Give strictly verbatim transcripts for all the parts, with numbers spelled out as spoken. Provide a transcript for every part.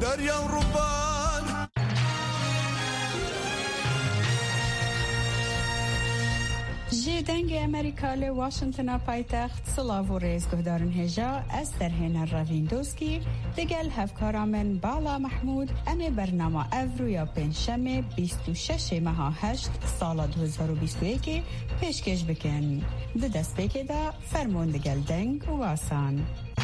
دەریا و ڕووبار جی دنگ امریکا ل واشنگتن پایتخت سلاو و ریز گهدارن هجا از درهن راویندوسکی دگل هفکارا من بالا محمود ام برنامه افرویا پنجشنبه بیست و شش ماه هشت سال دو هزار و بیست و یک پیشکش بکن ده دست بکه دا فرمون دگل دنگ و آسان.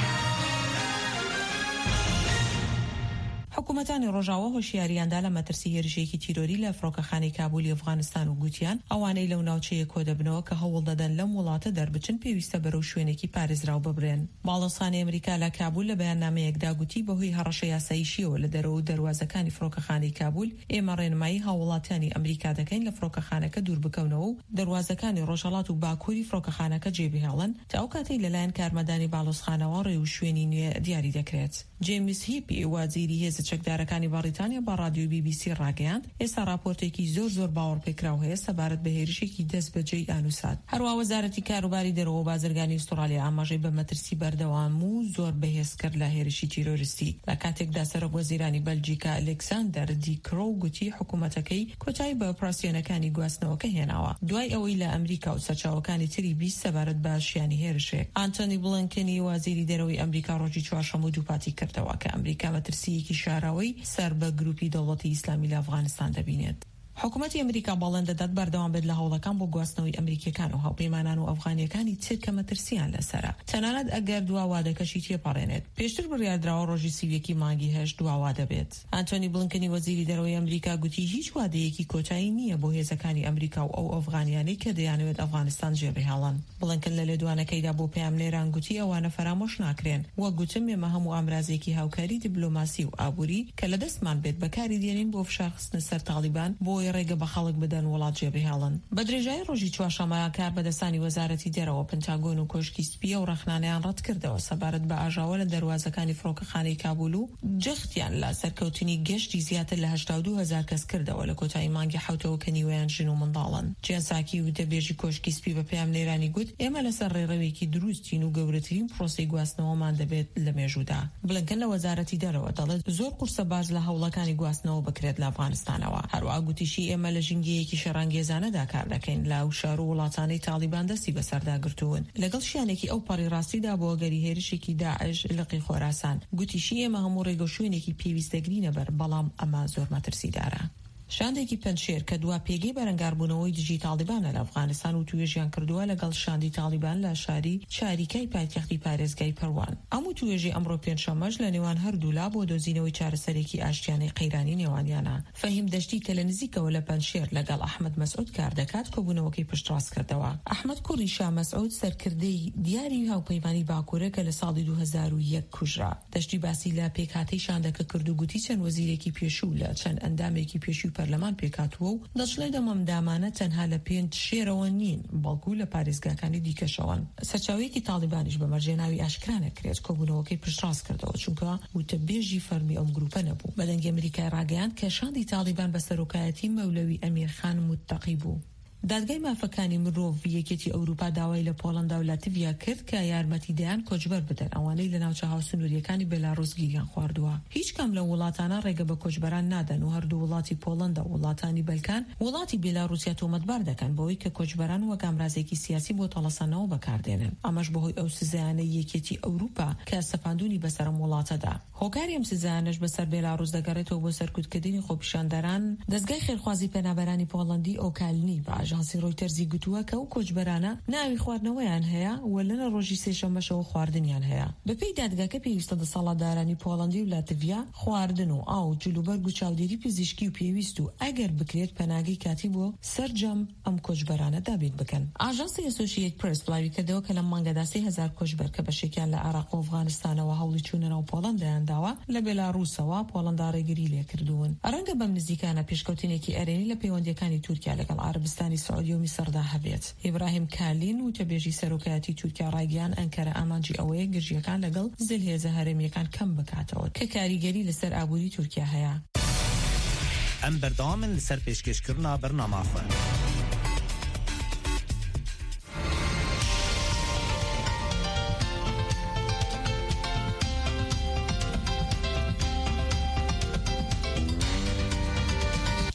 حکومتانی ڕۆژاوە هۆشیاریاندا لە مەترسی هێرشێکی تیرۆری لە فڕۆکەخانەی کابولی ئەفغانستان و گوتیان ئەوانەی لەو ناوچەیە کۆ دەبنەوە کە هەوڵ دەدەن لەم وڵاتە دەربچن پێویستە بەرەو شوێنێکی پارێزراو ببرێن. باڵۆسخانەی ئەمریکا لە کابول لە بەیاننامەیەکدا گوتی بەهۆی هەڕەشە یاساییشیەوە لە دەرەوە دەواازەکانی فڕۆکەخانەی کابول ئێمە ڕێنمایی هاوڵاتیانی ئەمریکا دەکەین لە فڕۆکەخانەکە دوور بکەونەوە و دەواازەکانی ڕۆژهەڵات و باکووری فڕۆکەخانەکە جێبهێڵن تا ئەو کاتەی لەلایەن کارمەدانی باڵۆسخانەوە ڕێ و شوێنی نوێ دیاری دەکرێت. جیمز هیپی وەزیری هێزە چەکدارەکانی بەریتانیا بە رادیۆ بی بی سی ڕاگەیاند ئێستا راپۆرتێکی زۆر زۆر باوەڕپێکراو هەیە سەبارەت بە هێرشێکی دەست بەجێی ئانووسات. هەروە وەزارەتی کاروباری دەرەوە بازرگانی ئوسترالیا ئاماژەی بە مەترسی بەردەوام و زۆر بەهێز کرد لە هێرشی تیرۆریستی. لە کاتێکدا سەرۆک وەزیرانی بەلجیکا ئەلێکساندەر دی کرۆ گوتی حکوومەتەکەی کۆتایی بە ئۆپراسیۆنەکانی گواستنەوەکە هێناوە دوای ئەوەی لە ئەمریکا و سەرچاوەکانی تری بیست سەبارەت بە شیانی هێرشێک. ئانتۆنی بڵنکنی وەزیری دەرەوەی ئەمریکا ڕۆژی چوارشەممە دووپاتی کردەوە کە ئەمریکا مەترسیەکی شاراوی سەر بە گروپی دەوڵەتی ئیسلامی لە ئەفغانستان دەبینێت. حکوومەتی ئەمریکا باڵێن دەدات بەردەوام بێت لە هەوڵەکان بۆ گواستنەوەی ئەمریکیەکان و هاوپەیمانان و ئەفغانیەکانی تر کە مەترسیان لەسەرە تەنانەت ئەگەر دواوادەکەشی تێپەڕێنێت. پێشتر بڕیاردراوە ڕۆژی سیویەکی مانگی هەشت دواوا دەبێت. ئانتۆنی بڵنکنی وەزیری دەرەوەی ئەمریکا گوتی هیچ وادەیەکی کۆتایی نییە بۆ هێزەکانی ئەمریکا و ئەو ئەفغانیانەی کە دەیانەوێت ئەفغانستان جێبهێڵن. بڵنکن لە لێدوانەکەیدا بۆ پەیامنێران گوتی ئەوانە فەرامۆش ناکرێن وە گوتم ئێمە هەموو ئامرازێکی هاوکاری دیپلۆماسی و ئابووری کە لە دەستمان بێت بەکاری دێنین بۆ فشارخستنە سەر تالیبان بۆی ڕێگە بە خەڵک بدەن وڵات جێبهێڵن. بە درێژایی ڕۆژی چوارشەممە کار بەدەستانی وەزارەتی دەرەوە پنتاگۆن و کۆشکی سپیە و ڕەخنانەیان ڕەت کردەوە سەبارەت بە ئاژاوە لە دەواازەکانی فڕۆکەخانەی کابول و جەختیان لە سەرکەوتنی گەشتی زیاتر لە هەشتا و دوو هەزار کەس کردەوە لە کۆتایی مانگی حوتەوە کە نیوەیان ژن و منداڵن. جیانساکی و دەبێژی کۆشکی سپی بە پەیامنێرانی گوت ئێمە لەسەر ڕێڕەوێکی دروستین و گەورەترین پرۆسەی گواستنەوەمان دەبێت لە مێژوودا. بڵنکن لە وەزارەتی دەرەوە دەڵێت زۆر قورسە باز لە هەوڵەکانی گواستنەوە بکرێت لە ئەفغانستانەوە. هەروەها گوتیشی ئێمە لە ژینگەیەکی شەڕانگێزانەدا کار دەکەین لە شار و وڵاتانەی تالیبان دەستی بەسەرداگرتوون لەگەڵ شیانێکی ئەو پەڕی ڕاستیدا بۆ گەری هێرشێکی داعش لەقی خۆراسان. گوتیشی ئێمە هەموو ڕێگە شوێنێکی پێویستەگرینە بەر بەڵام ئەمە زۆر مەترسیدارە. شاندێکی پەنجشێر کە دوا پێگەی بەرەنگاربوونەوەی دژی تالیبانە لە ئەفغانستان و توێژیان کردووە لەگەڵ شاندی تالیبان لە شاری چاریکای پایتەختی پارێزگای پەروان. ئەموو توێژی ئەمڕۆ پێنجشەممەش لە نێوان هەردوو لا بۆ دۆزینەوەی چارەسەرێکی ئاشتیانەی قەیرانی نێوانیانە. فەهیم دەشتی کە لە نزیکەوە لە پەنجشێر لەگەڵ ئەحمەد مەسعود کار دەکات کۆبوونەوەکەی پشتڕاست کردەوە. ئەحمەد کوڕی شا مەسعود سەرکردەی دیاری هاوپەیمانی باکوورە کە لە ساڵی دوو هەزار و یەک کوژرا. دەشتی باسی لە پێکهاتەی شاندەکە کرد و گوتی چەند وەزیرێکی پێشوو لە چەند ئەندامێکی پێشووی پەرلەمان پێکات و دەچڵێ دەمەمدامانە تەنها لە پێنج شێرەوە نین بەڵکو لە پارێزگاکانی دیکەشەوەن. سەرچاوەیەکی تالیبانیش بە مەرجێناوی ئاشکرانە کرێت کۆبوونەوەکەی پشتڕاست کردەوە چونکە وتەبێژی فەرمی ئەم گروپە نەبوو. بەدەنگی ئەمریکای ڕاگەیاند کە شاندی تالیبان بە سەرۆکایەتی مەولەوی ئەمیرخان متەقی بوو. دادگای مافەکانی مرۆڤ یەکێتی ئەوروپا داوای لە پۆڵەندا و لاتڤیا کرد کە یارمەتیدایان کۆچبەر بدەن ئەوانەی لە ناوچە هاوسنووریەکانی بێلاڕۆس گیریان خواردووە. هیچ کەم لە وڵاتانە ڕێگە بە کۆچبەران نادەن و هەردوو وڵاتی پۆڵەندا و وڵاتانی بەلکان وڵاتی بێلاڕوسیا تۆمەتبار دەکەن بۆی کە کۆچبەران وەک ئامرازێکی سیاسی بۆ تەڵەسانەوە بەکاردێنن. ئەمەش بەهۆی ئەو سزایانەی یەکێتی ئەوروپا کە سەپاندونی بەسەرم وڵاتەدا. هۆکاری ئەم سزایانەش بەسەر بێلاڕوس دەگەڕێتەوە بۆ سەرکوتکردنی خۆپیشاندەران. دەستگای خێرخوازی پێنابەرانی پۆڵەندی ئۆکالنی بە ئاژانسی ڕۆیتەرز گوتووە کە ئەو کۆچبەرانە ناوی خواردنەوەیان هەیە و لەنە ڕۆژی سێشەممەشەوە خواردنیان هەیە. بەپێی دادگاکە پێویستە دەسەڵاتدارانی پۆڵەندی و لاتڤیا خواردن و ئاو جلوبەرگ و چاودێری پزیشکی و پێویست و ئەگەر بکرێت پەناگەی کاتی بۆ سەرجەم ئەم کۆچبەرانە دابین بکەن. ئاژانسی ئەسۆسیێت پرس بڵاوی کردەوە کە لە مانگەدا سێ هەزار کۆچبەر کە بەشێکیان لە عێراق و ئەفغانستانەوە هەوڵی چوونەوە پۆڵەندایان داوە لە بێلاڕووسەوە پۆڵەندا ڕێگری لێکردوون. ڕەنگە بەم نزیکانە پێشکەوتنێکی ئەرێنی لە پەیوەندیەکانی تورکیا لەگەڵ عەرەبستانی سعودی و میسردا هەبێت. ئیبراهیم کالین و تەبێژی سەرۆکایەتی تورکیا ڕایگەیان ئەنکەرە ئامانجی ئەوەیە گرژیەکان لەگەڵ زلهێزە هەرێمیەکان کەم بکاتەوە کە کاریگەری لەسەر ئابووری تورکیا هەیە. ئەم بەردەوامن لەسەر پێشکەشکردنا بەرنامەخۆ.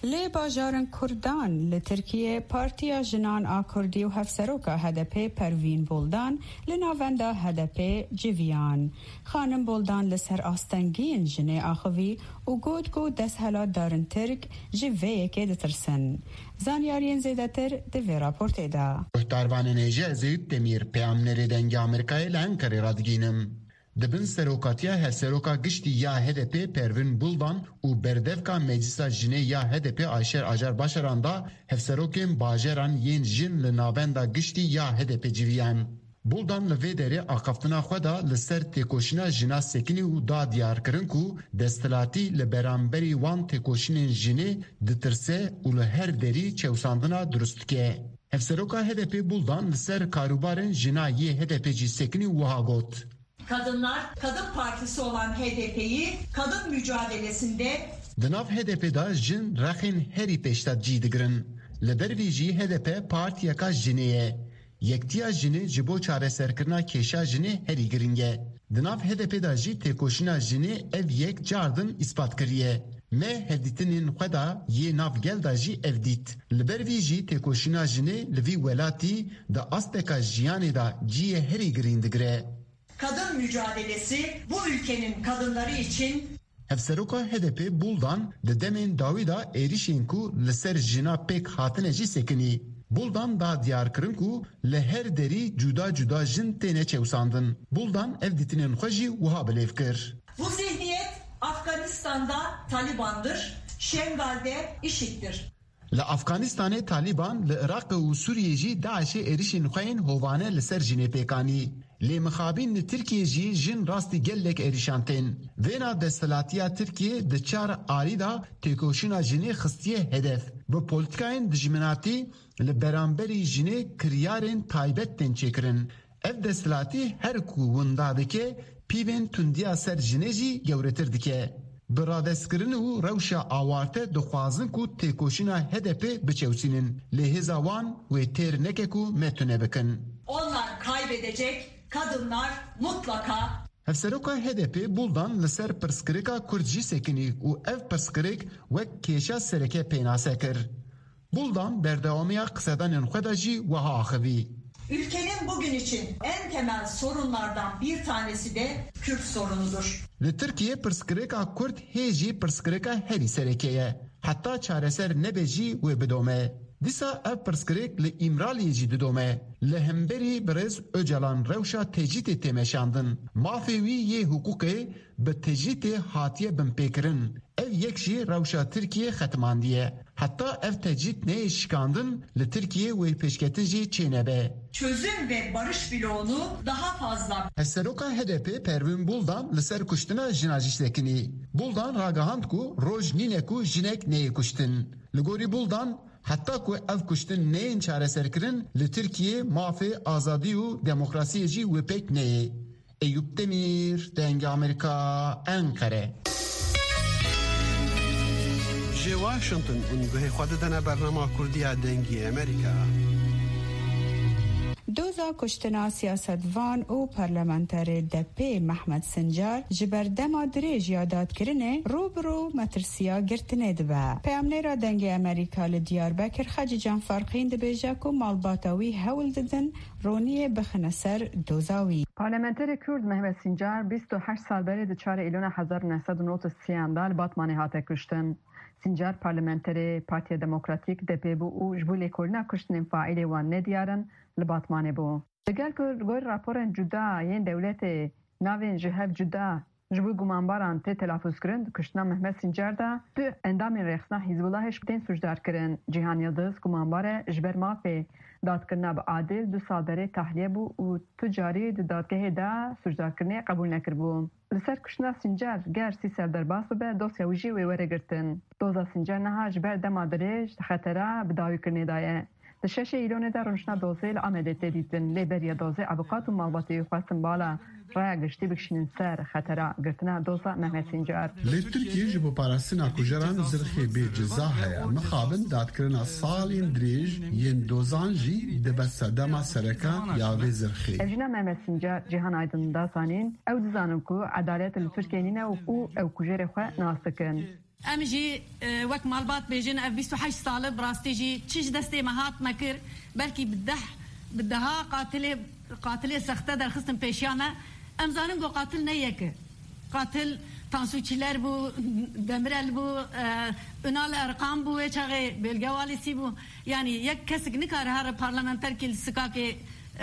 لی باجارن کردان لترکیه پارتیا جنان آ کردی و هفسروکا هدپی پروین بولدان لناوندا هدپی جویان خانم بولدان لسر آستنگین جنه آخوی و گود گود دست هلات دارن ترک جویه که دترسن زانیارین زیده تر دوی راپورت دا داروان نیجه زید دمیر پیامنری دنگ امریکای لانکاری رادگینم دبن سروکاتیا هسروکا گشتی یا هدپی پروین بولدان و بردفکا مجلس جنه یا هدپی آشر آجر باشراندا هفسروکین باجران ین جن لناوندا گشتی یا هدپی جویان بولدان لوی دری آقافتنا خدا لسر تکوشنا جنا سکنی و دا دیار کرن کو دستلاتی لبرانبری وان تکوشنین جنه دترسه و لهر دری چوساندنا درست که هفسروکا هدپی بولدان لسر کاروبارن جنا یه هدپی جی سکنی وها گوت Kadınlar, Kadın Partisi olan H D P'yi kadın mücadelesinde Dinav H D P'da jin raxin heri peştat cidigirin. Lebervî H D P partiyeka jineye. Yektiya jini ji bo çareserkirina kêşa jinê herî giring e. Dinav H D P'da jî têkoşîna jinê ev yek cardin îspat kiriye. Me hevdîtinên xwe da yê navgel da jî ev dît. Li ber vî jî têkoşîna jinê li vî welatî di aspeka jiyanê da ciyê herî girîng digire. Kadın mücadelesi bu ülkenin kadınları için Hevseroka H D P Buldan di demên dawî da êrişên ku li ser jina pêk hatine jî sekinî. Buldan da diyar kirin ku li her derî cuda cuda jin têne çewsandin. Buldan ev dîtinên xwe jî wiha bilêv kir. Bu zihniyet Afganistan'da Taliban'dır, Şengal'de IŞİD'dir. Li Afganistanê Taliban, li Iraq û Sûriyê jî Daişê êrişên xwe yên hovane li ser jinê pêkanî. Lê mixabîn li Tirkiye jî jin rastî gelek êrîşan tên. Vêna desthilatiya Tirkiye di çar arî da têkoşîna jinê xistiye hedef. Bi polîtikayên dijminatî li beramberî jinê kiryarên taybet tên çêkirin. Ev desthilatî her ku winda dike, pîvên tundiya ser jinê jî gewretir dike. Bi radestkirin û rewşa awarte dixwazin ku têkoşîna H D P biçewsînin. Lê hêza wan wê têr neke ku me tune bikin. Onlar kaybedecek, kadınlar mutlaka. Hevseroka H D P Buldan li ser pirskirêka Kurd jî sekinî û ev pirskirêk wek kêşa sereke pênase kir. Buldan berdewamiya qsedanên xwe da jî wiha axivî. Ülkenin bugün için en temel sorunlardan bir tanesi de Kürt sorunudur. Li Tirkiye pirskirêka Kurd hê jî pirskirêka herî serekê ye. Heta çareser nebe jî wê bidome. Dîsa ev pirskirêk li İmraliyê jî didome. Li hemberî Birêz Öcalan rewşa tecîtê têmeşandin. Mafê wî yê hukûkê bi tecîtê hatiye binpêkirin. Ev yek jî rewşa Tirkiye xetmandiye. Heta ev tecît neyê şikandin li Tirkiye wê pêşketin jî çênebe. Çözüm ve barış bloğunu daha fazla. Hesseroka H D P Pervin Buldan li ser kuştina jina jî sekinî. Buldan ragihand ku roj nîne ku jinek neyê kuştin. Li gorî Buldan hatta ku ev kuştin neyên çareserkirin li Tirkiye mafê azadî û demokrasiyê jî wê pêk neyê. Eyüp Demir, Denge Amerika, Ankara. Ji Washington û guhê xwe didine bernama Kurdiya Dengê Amerika. دوزا کشتنا سیاستوان و پارلمانتر دپی محمد سنجار جبر دما دریج یادات کرنه روبرو مترسیا گرتنه دبا. پیامنیرا دنگ امریکا لدیار بکر خج جان فرقین دبیجا کو مالباتاوی هول ددن رونیه بخنسر دوزاوی. پارلمانتر کرد محمد سنجار بیست و هشت سال بری دچار ایلون هزار و نهصد و نود و سی اندال باتمانی هاته کشتن. سنجار پارلمانتر پارتی دموکراتیک دپی بو و جبولی کلنا کشتن فاعلی وان ندیارن لباتمانه بو. دگل که گوی راپورن جدا یین دولت ناوین جهف جدا جبوی گمانباران تی تلافوز کرن کشتنا محمد سنجار دا تو اندام رخصنا حزب اللهش بتین سوجدار کرن. جیهان یلدز گمانباره جبر مافی داد کرنا با عادل دو سال بره تحلیه بو و تجاری دادگاه دا سوجدار کرنه قبول نکر بو. لسر کشتنا سنجار گر سی سال در باس به دوسیا وجی وی وره گرتن. دوزا سنجار نها جبر دما دریج خطره بداوی کرنه دایه. دشش ایلون در رنشنا دوزه لعمده دیدن لیبریا دوزه ابوقات و مالباتی خواستن بالا رای گشتی بکشین سر خطره گرتنا دوزه محمد سنجار. لی ترکیه جبو پاراستنا کجران زرخی به جزا هیا مخابن داد کرنا سالین دریج ین دوزان جی دبست دما سرکا یا وی زرخی. اجنا محمد سنجار جهان آیدن داسانین او دزانم کو عدالت لی ترکیه نینه و او او کجر خواه ناستکن. امجي وقت مالبات بيجن اف بیست و هشت ساله براستي جي تشج دستي مهات مكر بلكي بدح بدها قاتله قاتله سخته در خصم پیشانه امزانم گو قاتل نيك قاتل تانسوچiler bu demirel bu önal erkam bu ve çağı belgevalisi bu yani yek kesik nikar her parlamenter kil sikake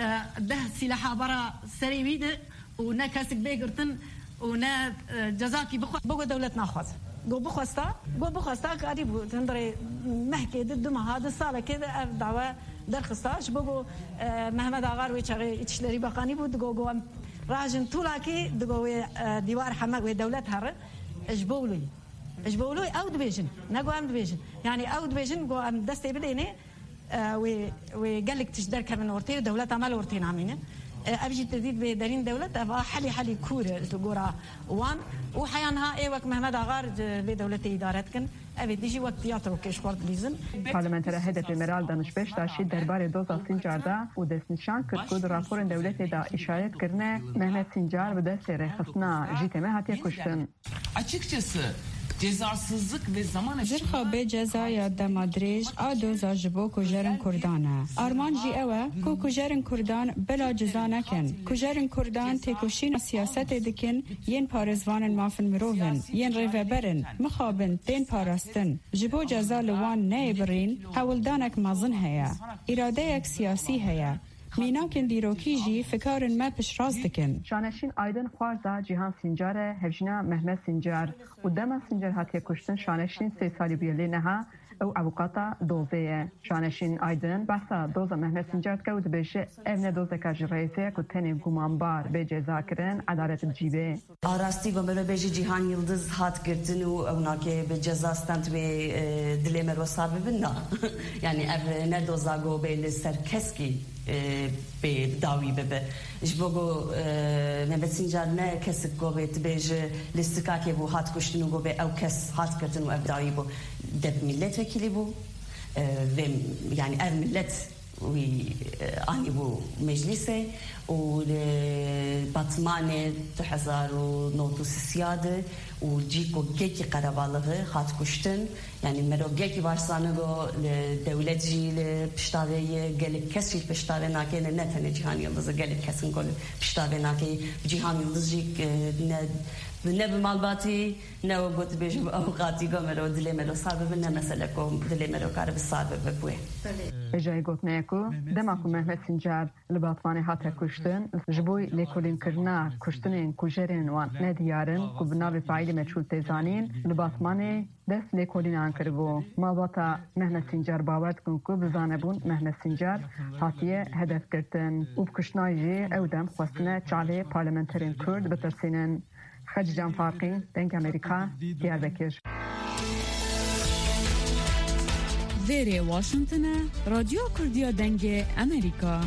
ده silah bara serivide و ne kesik begirtin و ne cezaki bu devlet naxaz گو بخواستا گو بخواستا کاری بود تندری محکه ضد ما هذا سال كده دعوه درخستاش بگو محمد آقا روی چاقی اچشلری بقانی بود گو گو راجن طولا کی دگو دیوار حمق و دولت هر اجبولوی اجبولوی او دبیجن نگو ام دبیجن يعني او دبیجن گو ام دستی بدینه و و قالك تشدر كمان ورتين دولت عمل ورتين عامينه ابجي تزيد بدارين دولت ابغى حلي حلي كوره تقورا وان وحيانها اي وقت محمد اغار بدولتي ادارتكن ابي ديجي وقت تياترو كشورت ليزن پارلمانتر هدف ميرال دانشبش داشي دربار دوزا سنجاردا و دسنشان كركود راپور دولت دا اشاره کرنه محمد سنجار ve deste rehsna jiteme hatiye kuştun. Açıkçası cezasızlık ve zaman aşımı Zirxa cezaya demadrej a doza jibo kujerin Kurdana. Arman ji ewe ku kujerin Kurdan bela ceza nekin. Kujerin Kurdan tekuşin siyaset edikin yen parezvanın mafin mirovin, yen reveberin, mixabin ten parastin. Jibo ceza liwan neybirin, hawildanek mazın heye. İradeyek siyasi heye. میناکن دیروکی جی فکرن ما پیش راست دکن. شانشین آیدن خوارزا جیهان سنجاره هفجنا محمد سنجار و دما سنجار هاتیه کشتن شانشین سه سالی بیلی نها او اوقاتا دوزه. شانشین آیدن بحثا دوزه محمد سنجار کود بشه evne دوزه کاج رئیسه که تنی گمانبار به جزا کرن عدالت جیبه. آراستی و ملو بیجی جیهان یلدز هات کردن و اونا که به جزا استند به دلی مرو صاحب بنا. یعنی اف نه دوزه گو به سر کسکی به داوی ببه. جبوگو محمد سنجار نه کسی گو به تبیج لستکا که بو هات کشتن و گو به او کس هات کردن و ابداوی بو دب ملت وکیلی بو و یعنی اف ملت وی آنی بو مجلسه و باتمانه دو هزار و نود و سیاده و جیکو گیکی قربالغه هات کشتن یعنی مرو گیکی وارسانه گو دولت جی پشتاوه گلی کسی پشتاوه ناکه نه تنه جهان یلدزه گلی کسین گل پشتاوه ناکه جهان یلدز جی نه به مالباتی نه و گوت بیشم اوقاتی گو مرو دلی مرو صاحب نه مثلا کو دلی مرو کار به صاحب بپوه اجای گوت نیکو دماکو محمد سنجار لباتوانه هات کشتن جبوی لیکولین کرنا کشتنین کوجرین وان ندیارن کو بناوی فایل مچول تزانین لباتمانه دست لیکولین آنکر بو مالباتا محمد سنجار باورد کن کو بزانبون محمد سنجار هاتیه هدف کردن و بکشنای جی او دم خواستنه چاله پارلمنترین کرد بترسینن خج جان فارقی دنگ امریکا دیاربکر ویری واشنطن رادیو کردیا دنگ امریکا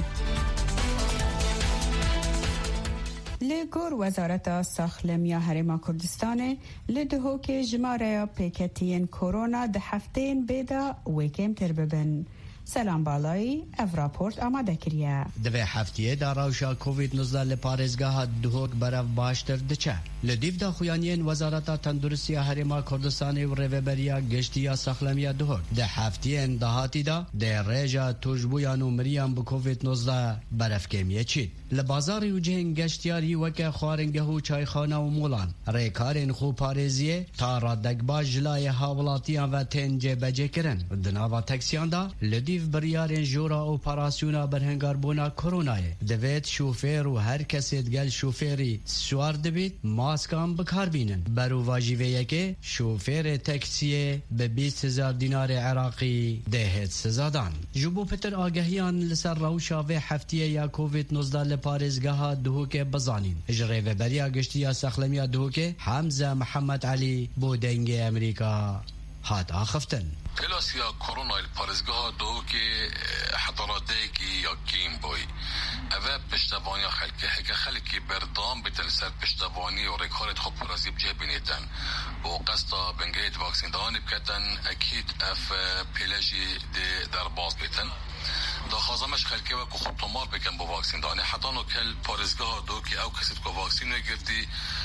لگور وزارت ساخلمیا هرما کردستان لدهو که جماره پیکتین کرونا ده هفتین بیدا ویکم تر ببن. سلام بالایی اف راپورت آماده کریه. دوی هفتیه در روشا کووید نوزده لپارزگاه دهوک برف باشتر دچه. لدیف دا خویانین وزارت تندرستی هرما کردستان و ریوبریا گشتیا ساخلمیا دهوک. ده هفتیه دهاتی دا ده ریجا توجبویان و مریان بو کووید نوزده برف کمیه چید. لبازاری و جهن گشتیاری وکه خوارنگه و چایخانه و مولان. ریکارین خوب پارزیه تا رادگبا جلای حاولاتیان و تنجه بجه کرن. دناوا تکسیان دا لدیف بریارین جورا اپراسیونا برهنگار بونا کرونای. دوید شوفیر و هر کسی دگل شوفیری سوار دبید ماسکان بکار بینن. برو واجیوه که شوفیر تکسیه به بیست هزار دینار عراقی دهت سزادان. جبو پتر آگهیان لسر روشا و هفتیه یا کووید نوزده پارزگاه دهوکه بزانین. اجره و بریا گشتیا ساخلمیا دهوکه حمزه محمد علی بودنگ امریکا هات آخفتن. کلاسیا کرونا پارزگاه دهوکه حضراتیکی یا کیم بوی. اوه پشتوانی خلقه هکه خلقی بردام بیتن سر پشتوانی و رکارت خوب پرازیب جه بینیتن و قصدا بنگید واکسین دانی بکتن اکید اف پیلجی در باز بیتن دا خازمش خلقه و که خود تمار بکن با واکسین دانی حتی نو کل پارزگاه دو که او کسید که واکسین نگردی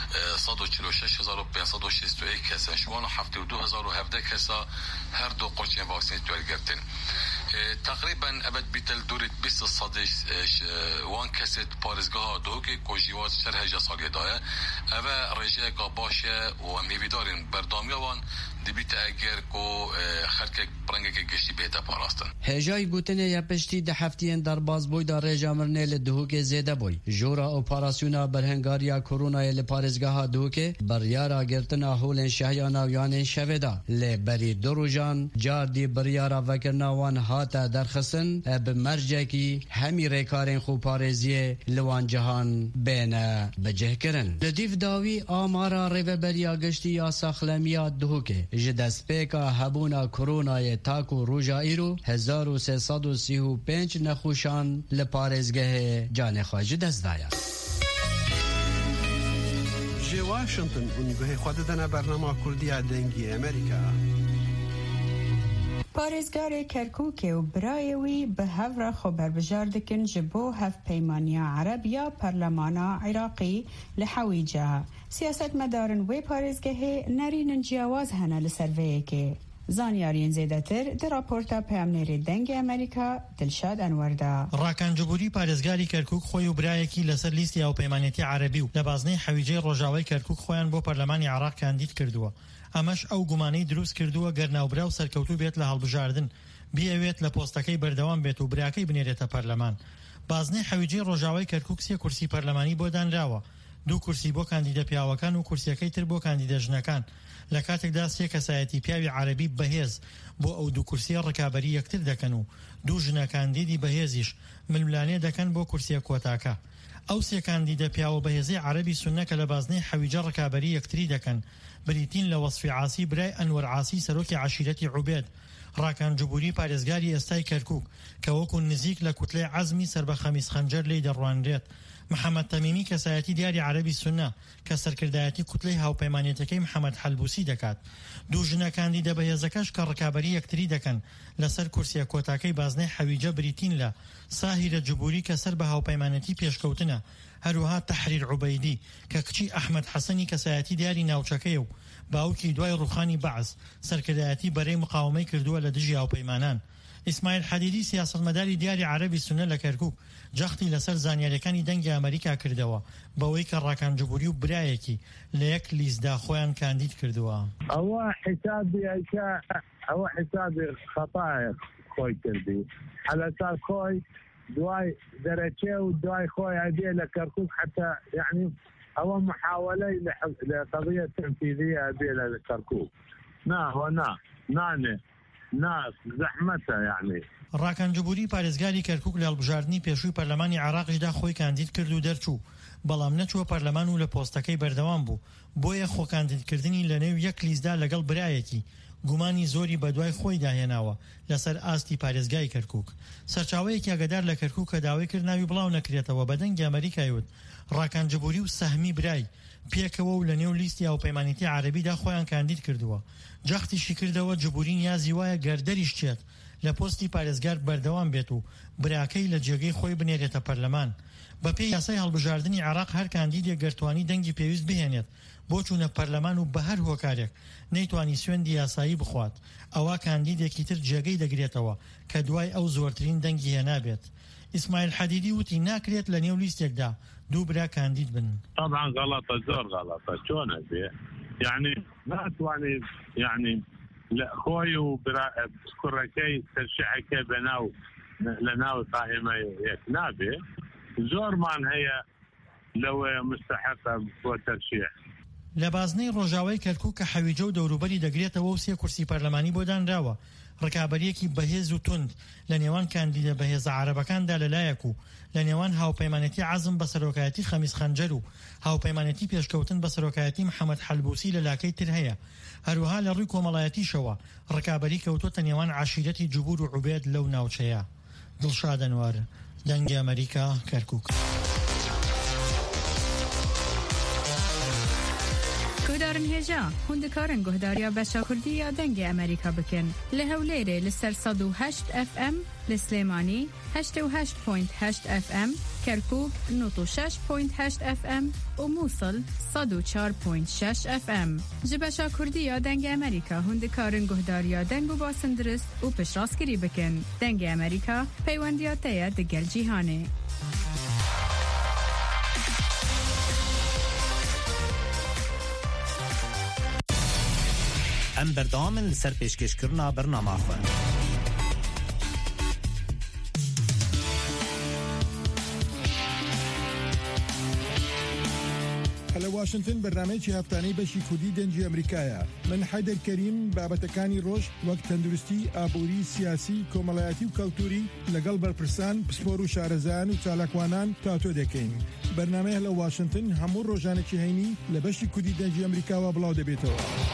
صد و چهل و شش هزار و پانصد و شصت و یک کس شوان و هفتاد و دو هزار و هفده کس هر دو قرص واکسن توال گرفتن. تقریبا ابد بیتل دورت بیست صدش وان کست پارزگاه دو که کوجیوات شرح سالی داره اوه رجه که باشه و میویدارین بردامیوان دبیت اگر کو خلک برنگه که گشتی بهتا پاراستن. هجای گوتنه یا پشتی ده هفتین در باز بوی در رجا مرنه لدهو که زیده بوی. جورا اپاراسیونا برهنگاریا کرونا لپارزگاه دو که بریارا گرتنا هولن شهیانا ویان شویدا. لبری دروجان جاردی بریارا وکرنا وان هاتا درخصن اب مرجکی همی ریکارین خوب پارزیه لوان جهان بین بجه کرن. لدیف داوی آمارا ریوبریا گشتی یا ساخلمیا دهو که جدست پیکا هبونا کرونا تاکو روژا ایرو هزار و سیصد و سی و پنج نخوشان لپارزگه جان خواهج دست دایا. جی واشنطن اونگوه خود دنا برنامه کردی دنگی امریکا. پارێزگارê Kerkûkê û birayê wî bi hev re xweber bijar dikin ji bo hevpeymaniya Ereb ya Parlemana Iraqî li Hewîce. Siyasetmedarên wê parêzgehê nerînin ciyawaz hene li ser vê yekê. Zanyariyên zêdetir di raporta peyamnêrê dengê Amerîka Dilşad Enwer da. ڕاکانجبووری پارێزگاری کەرکووک خۆی و برایەکی لەسەر لیستی هاوپەیمانێتی عەرەبی و لە بازنەی حەویجەی ڕۆژاوای کەرکووک خۆیان بۆ پەرلەمانی عێراق کاندید کردووە. ئەمەش ئەو گومانەی دروست کردووە گەرناوبرا و سەرکەوتوو بێت لە هەڵبژاردن بیەوێت لە پۆستەکەی بەردەوام بێت و براکەی بنێرێتە پەرلەمان. بازنەی حەویجەی ڕۆژاوای کەرکووک سێ کورسی پەرلەمانی بۆ دانراوە، دوو کورسی بۆ کاندیدە پیاوەکان و کورسیەکەی تر بۆ کاندیدە ژنەکان. لە کاتێکدا سێ کەسایەتی پیاوی عەرەبی بەهێز بۆ ئەو دوو کورسیە ڕکابەری یەکتر دەکەن و دوو ژنە کاندیدی بەهێزیش ململانێ دەکەن بۆ کورسیە کۆتاکە. ئەو سێ کاندیدە پیاوە بەهێزەی عەرەبی سوننە کە لە بازنەی حەویجە ڕکابەری یەکتری دەکەن بریتین لە وەسفی عاسی برای ئەنوەر عاسی سەرۆکی عەشیرەتی عوبێد. ڕاکانجبووری پارێزگاری ئێستای کەرکووک کە وەکو نزیک لە کوتلەی عەزمی سەر بە خەمیس خەنجەر لێی دەڕوانرێت. محەممەد تەمیمی کەسایەتی دیاری عەرەبی سوننە کە سەرکردایەتی کوتلەی هاوپەیمانێتەکەی محەممەد حەلبوسی دەکات. دوو ژنە کاندیدە بەهێزەکەش کە ڕکابەری یەکتری دەکەن لەسەر کورسیە کۆتاکەی بازنەی حەویجە بریتین لە ساهیرە جبووری کە سەر بە هاوپەیمانەتی پێشکەوتنە، هەروەها تەحریر عوبەیدی کە کچی ئەحمەد حەسەنی کەسایەتی دیاری ناوچەکەی و باوکی دوای ڕوخانی بەعز سەرکردایەتی بەرەی مقاومەی کردووە لە دژی هاوپەیمانان. ئیسماعیل حەدیدی سیاسەتمەداری دیاری عەرەبی سوننە لە کەرکووک جەختی لەسەر زانیاریەکانی دەنگی ئەمریکا کردەوە بەوەی کە ڕاکانجبووری و برایەکی لە یەک لیستدا خۆیان کاندید کردووە. ئەوە حسابی ئەیکە ئەوە حسابی خەتایە خۆی کردی حەلەسا خۆی دوای دەرەچێ و دوای خۆی ئەبێ لە کەرکووک حتا یعنی ئەوە محاولەی لە قەضیە تەنفیزیە ئەبێ لە کەرکووک. نا هو نا نانێ ناس زەحمەتە یعنی. ڕاکانجبووری پارێزگاری کەرکووک لە هەڵبژاردننی پێشووی پەرلەمانی عێراقیشدا خۆی کاندید کرد و دەرچوو، بەڵام نەچووە پەرلەمان و لە پۆستەکەی بەردەوام بوو. بۆیە خۆکاندیدکردنی لە نێو یەک لیستدا لەگەڵ برایەکی گومانی زۆری بەدوای خۆی داهێناوە لەسەر ئاستی پارێزگای کەرکووک. سەرچاوەیەکی ئاگادار لە کەرکووک کە داوای کرد ناوی بڵاو نەکرێتەوە بە دەنگی ئەمریکایوت ڕاکانجبووری و سەهمی برای پێکەوە و لە نێو لیستی هاوپەیمانێتی عەرەبیدا خۆیان کاندید کردووە. جەختیشی کردەوە جبووری نیازی وایە گەردەریش چێت لە پۆستی پارێزگار بەردەوام بێت و براکەی لە جێگەی خۆی بنێرێتە پەرلەمان. بە پێی یاسای هەڵبژاردننی عێراق هەر کاندیدێک گەرتوانی دەنگی پێویست بهێنێت بۆ چوونە پەرلەمان و بە هەر هۆکارێک نەیتوانی سوێندی یاسایی بخوات، ئەوە کاندیدێکی تر جێگەی دەگرێتەوە کە دوای ئەو زۆرترین دەنگی هێنابێت. ئیسماعیل حەدیدی وتی ناکرێت لە نێو لیستێکدا دوو برا کاندید بن. طبعا غلطة زۆر غلطة چۆن ئەبێ یعنی ناتوانێت یعنی لە خۆی و کوڕەکەی تەرشیحەکە بەناو لە ناو قائمە یەک نابێ. زۆرمان هەیە لەوەیە مستحقە بۆ تەرشیح. لە بازنەی ڕۆژاوای کەرکووک کە حەویجە و دەوروبەری دەگرێتەوە و سێ کورسی پەرلەمانی بۆ دانراوە، ڕکابەریەکی بەهێز و تند لە نێوان کاندیدە بەهێزە عەرەبەکاندا لەلایەک و لە نێوان هاوپەیمانێتی عەزم بە سەرۆکایەتی خەمیس خەنجەر و هاوپەیمانێتی پێشکەوتن بە سەرۆکایەتی محەممەد حەلبوسی لە لاکەی تر هەیە. هەروەها لە ڕووی کۆمەڵایەتیشەوە ڕکابەری کەوتۆتە نێوان عەشیرەتی جوبور و عوبێد لەو ناوچەیە. دڵشاد ئەنوەر، دەنگی ئەمریکا، کەرکووک. گهدارن هجا هندکارن گهداریا بشا کردی یا دنگ امریکا بکن لهولیره لسر صد و هشت اف ام لسلیمانی هشت و هشت پوینت هشت اف ام کرکوک نوت و شش پوینت هشت اف ام و موصل صد و چهار پوینت شش اف ام جبشا کردی یا دنگ امریکا هندکارن گهداریا دنگ و باسندرست و پشراسکری بکن دنگ امریکا پیوندیاتیا دگل جیهانه ام بردامن لسر پیشکشکرنا برنامه خواه هلا واشنطن برنامجی هفتانی بشی کودی دنجی امریکایا من حیدر کریم بابتکانی روش وقت تندرستی آبوری سیاسی کوملایاتی و کلتوری لگل برپرسان پسپور و شارزان و چالاکوانان تاتو دکین برنامه هلا واشنطن همون روزانه چی هینی لبشی کودی دنجی امریکا و بلاو دبیتو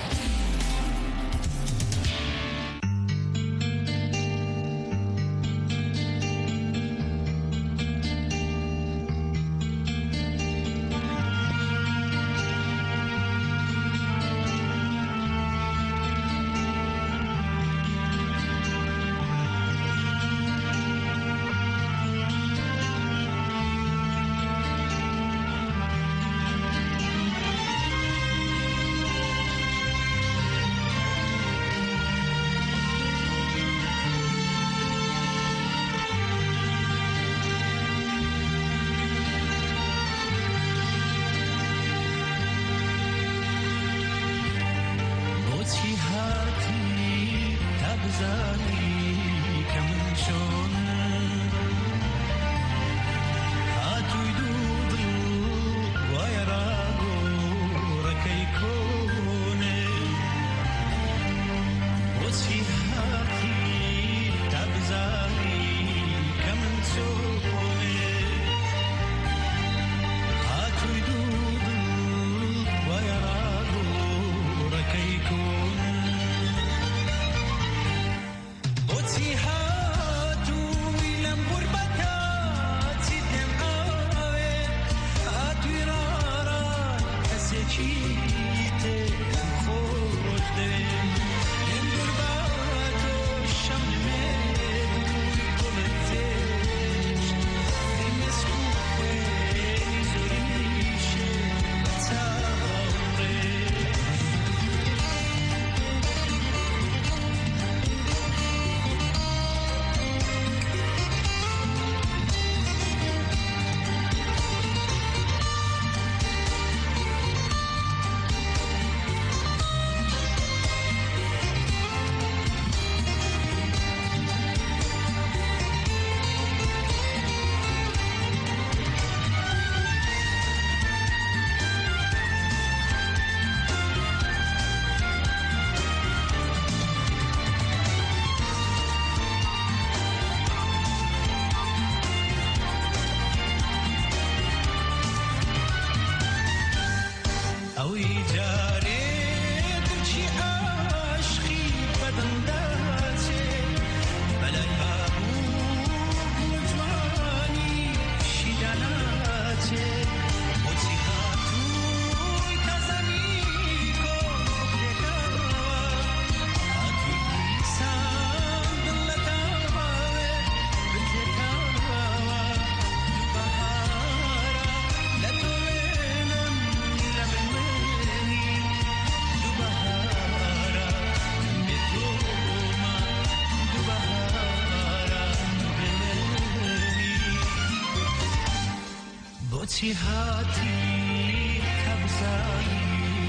هاتی کبزایی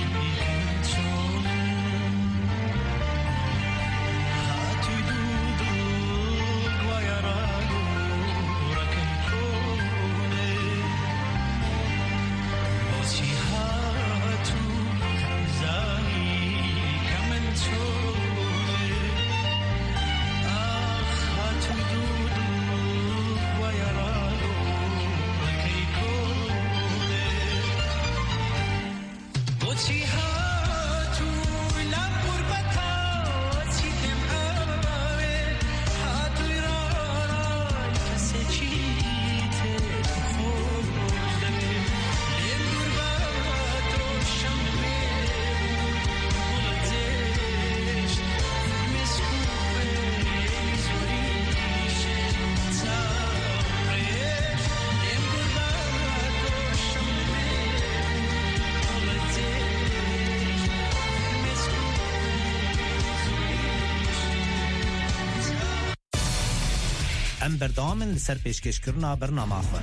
کنچون هاتوی دودو گوایرانو رکن کنه باشی هاتو کبزایی کنچونه آخ هاتوی دودو گوایرانو رکی کنه ئەم بەردەوامن لەسەر پێشکەشکردنا بەرنامەخۆ.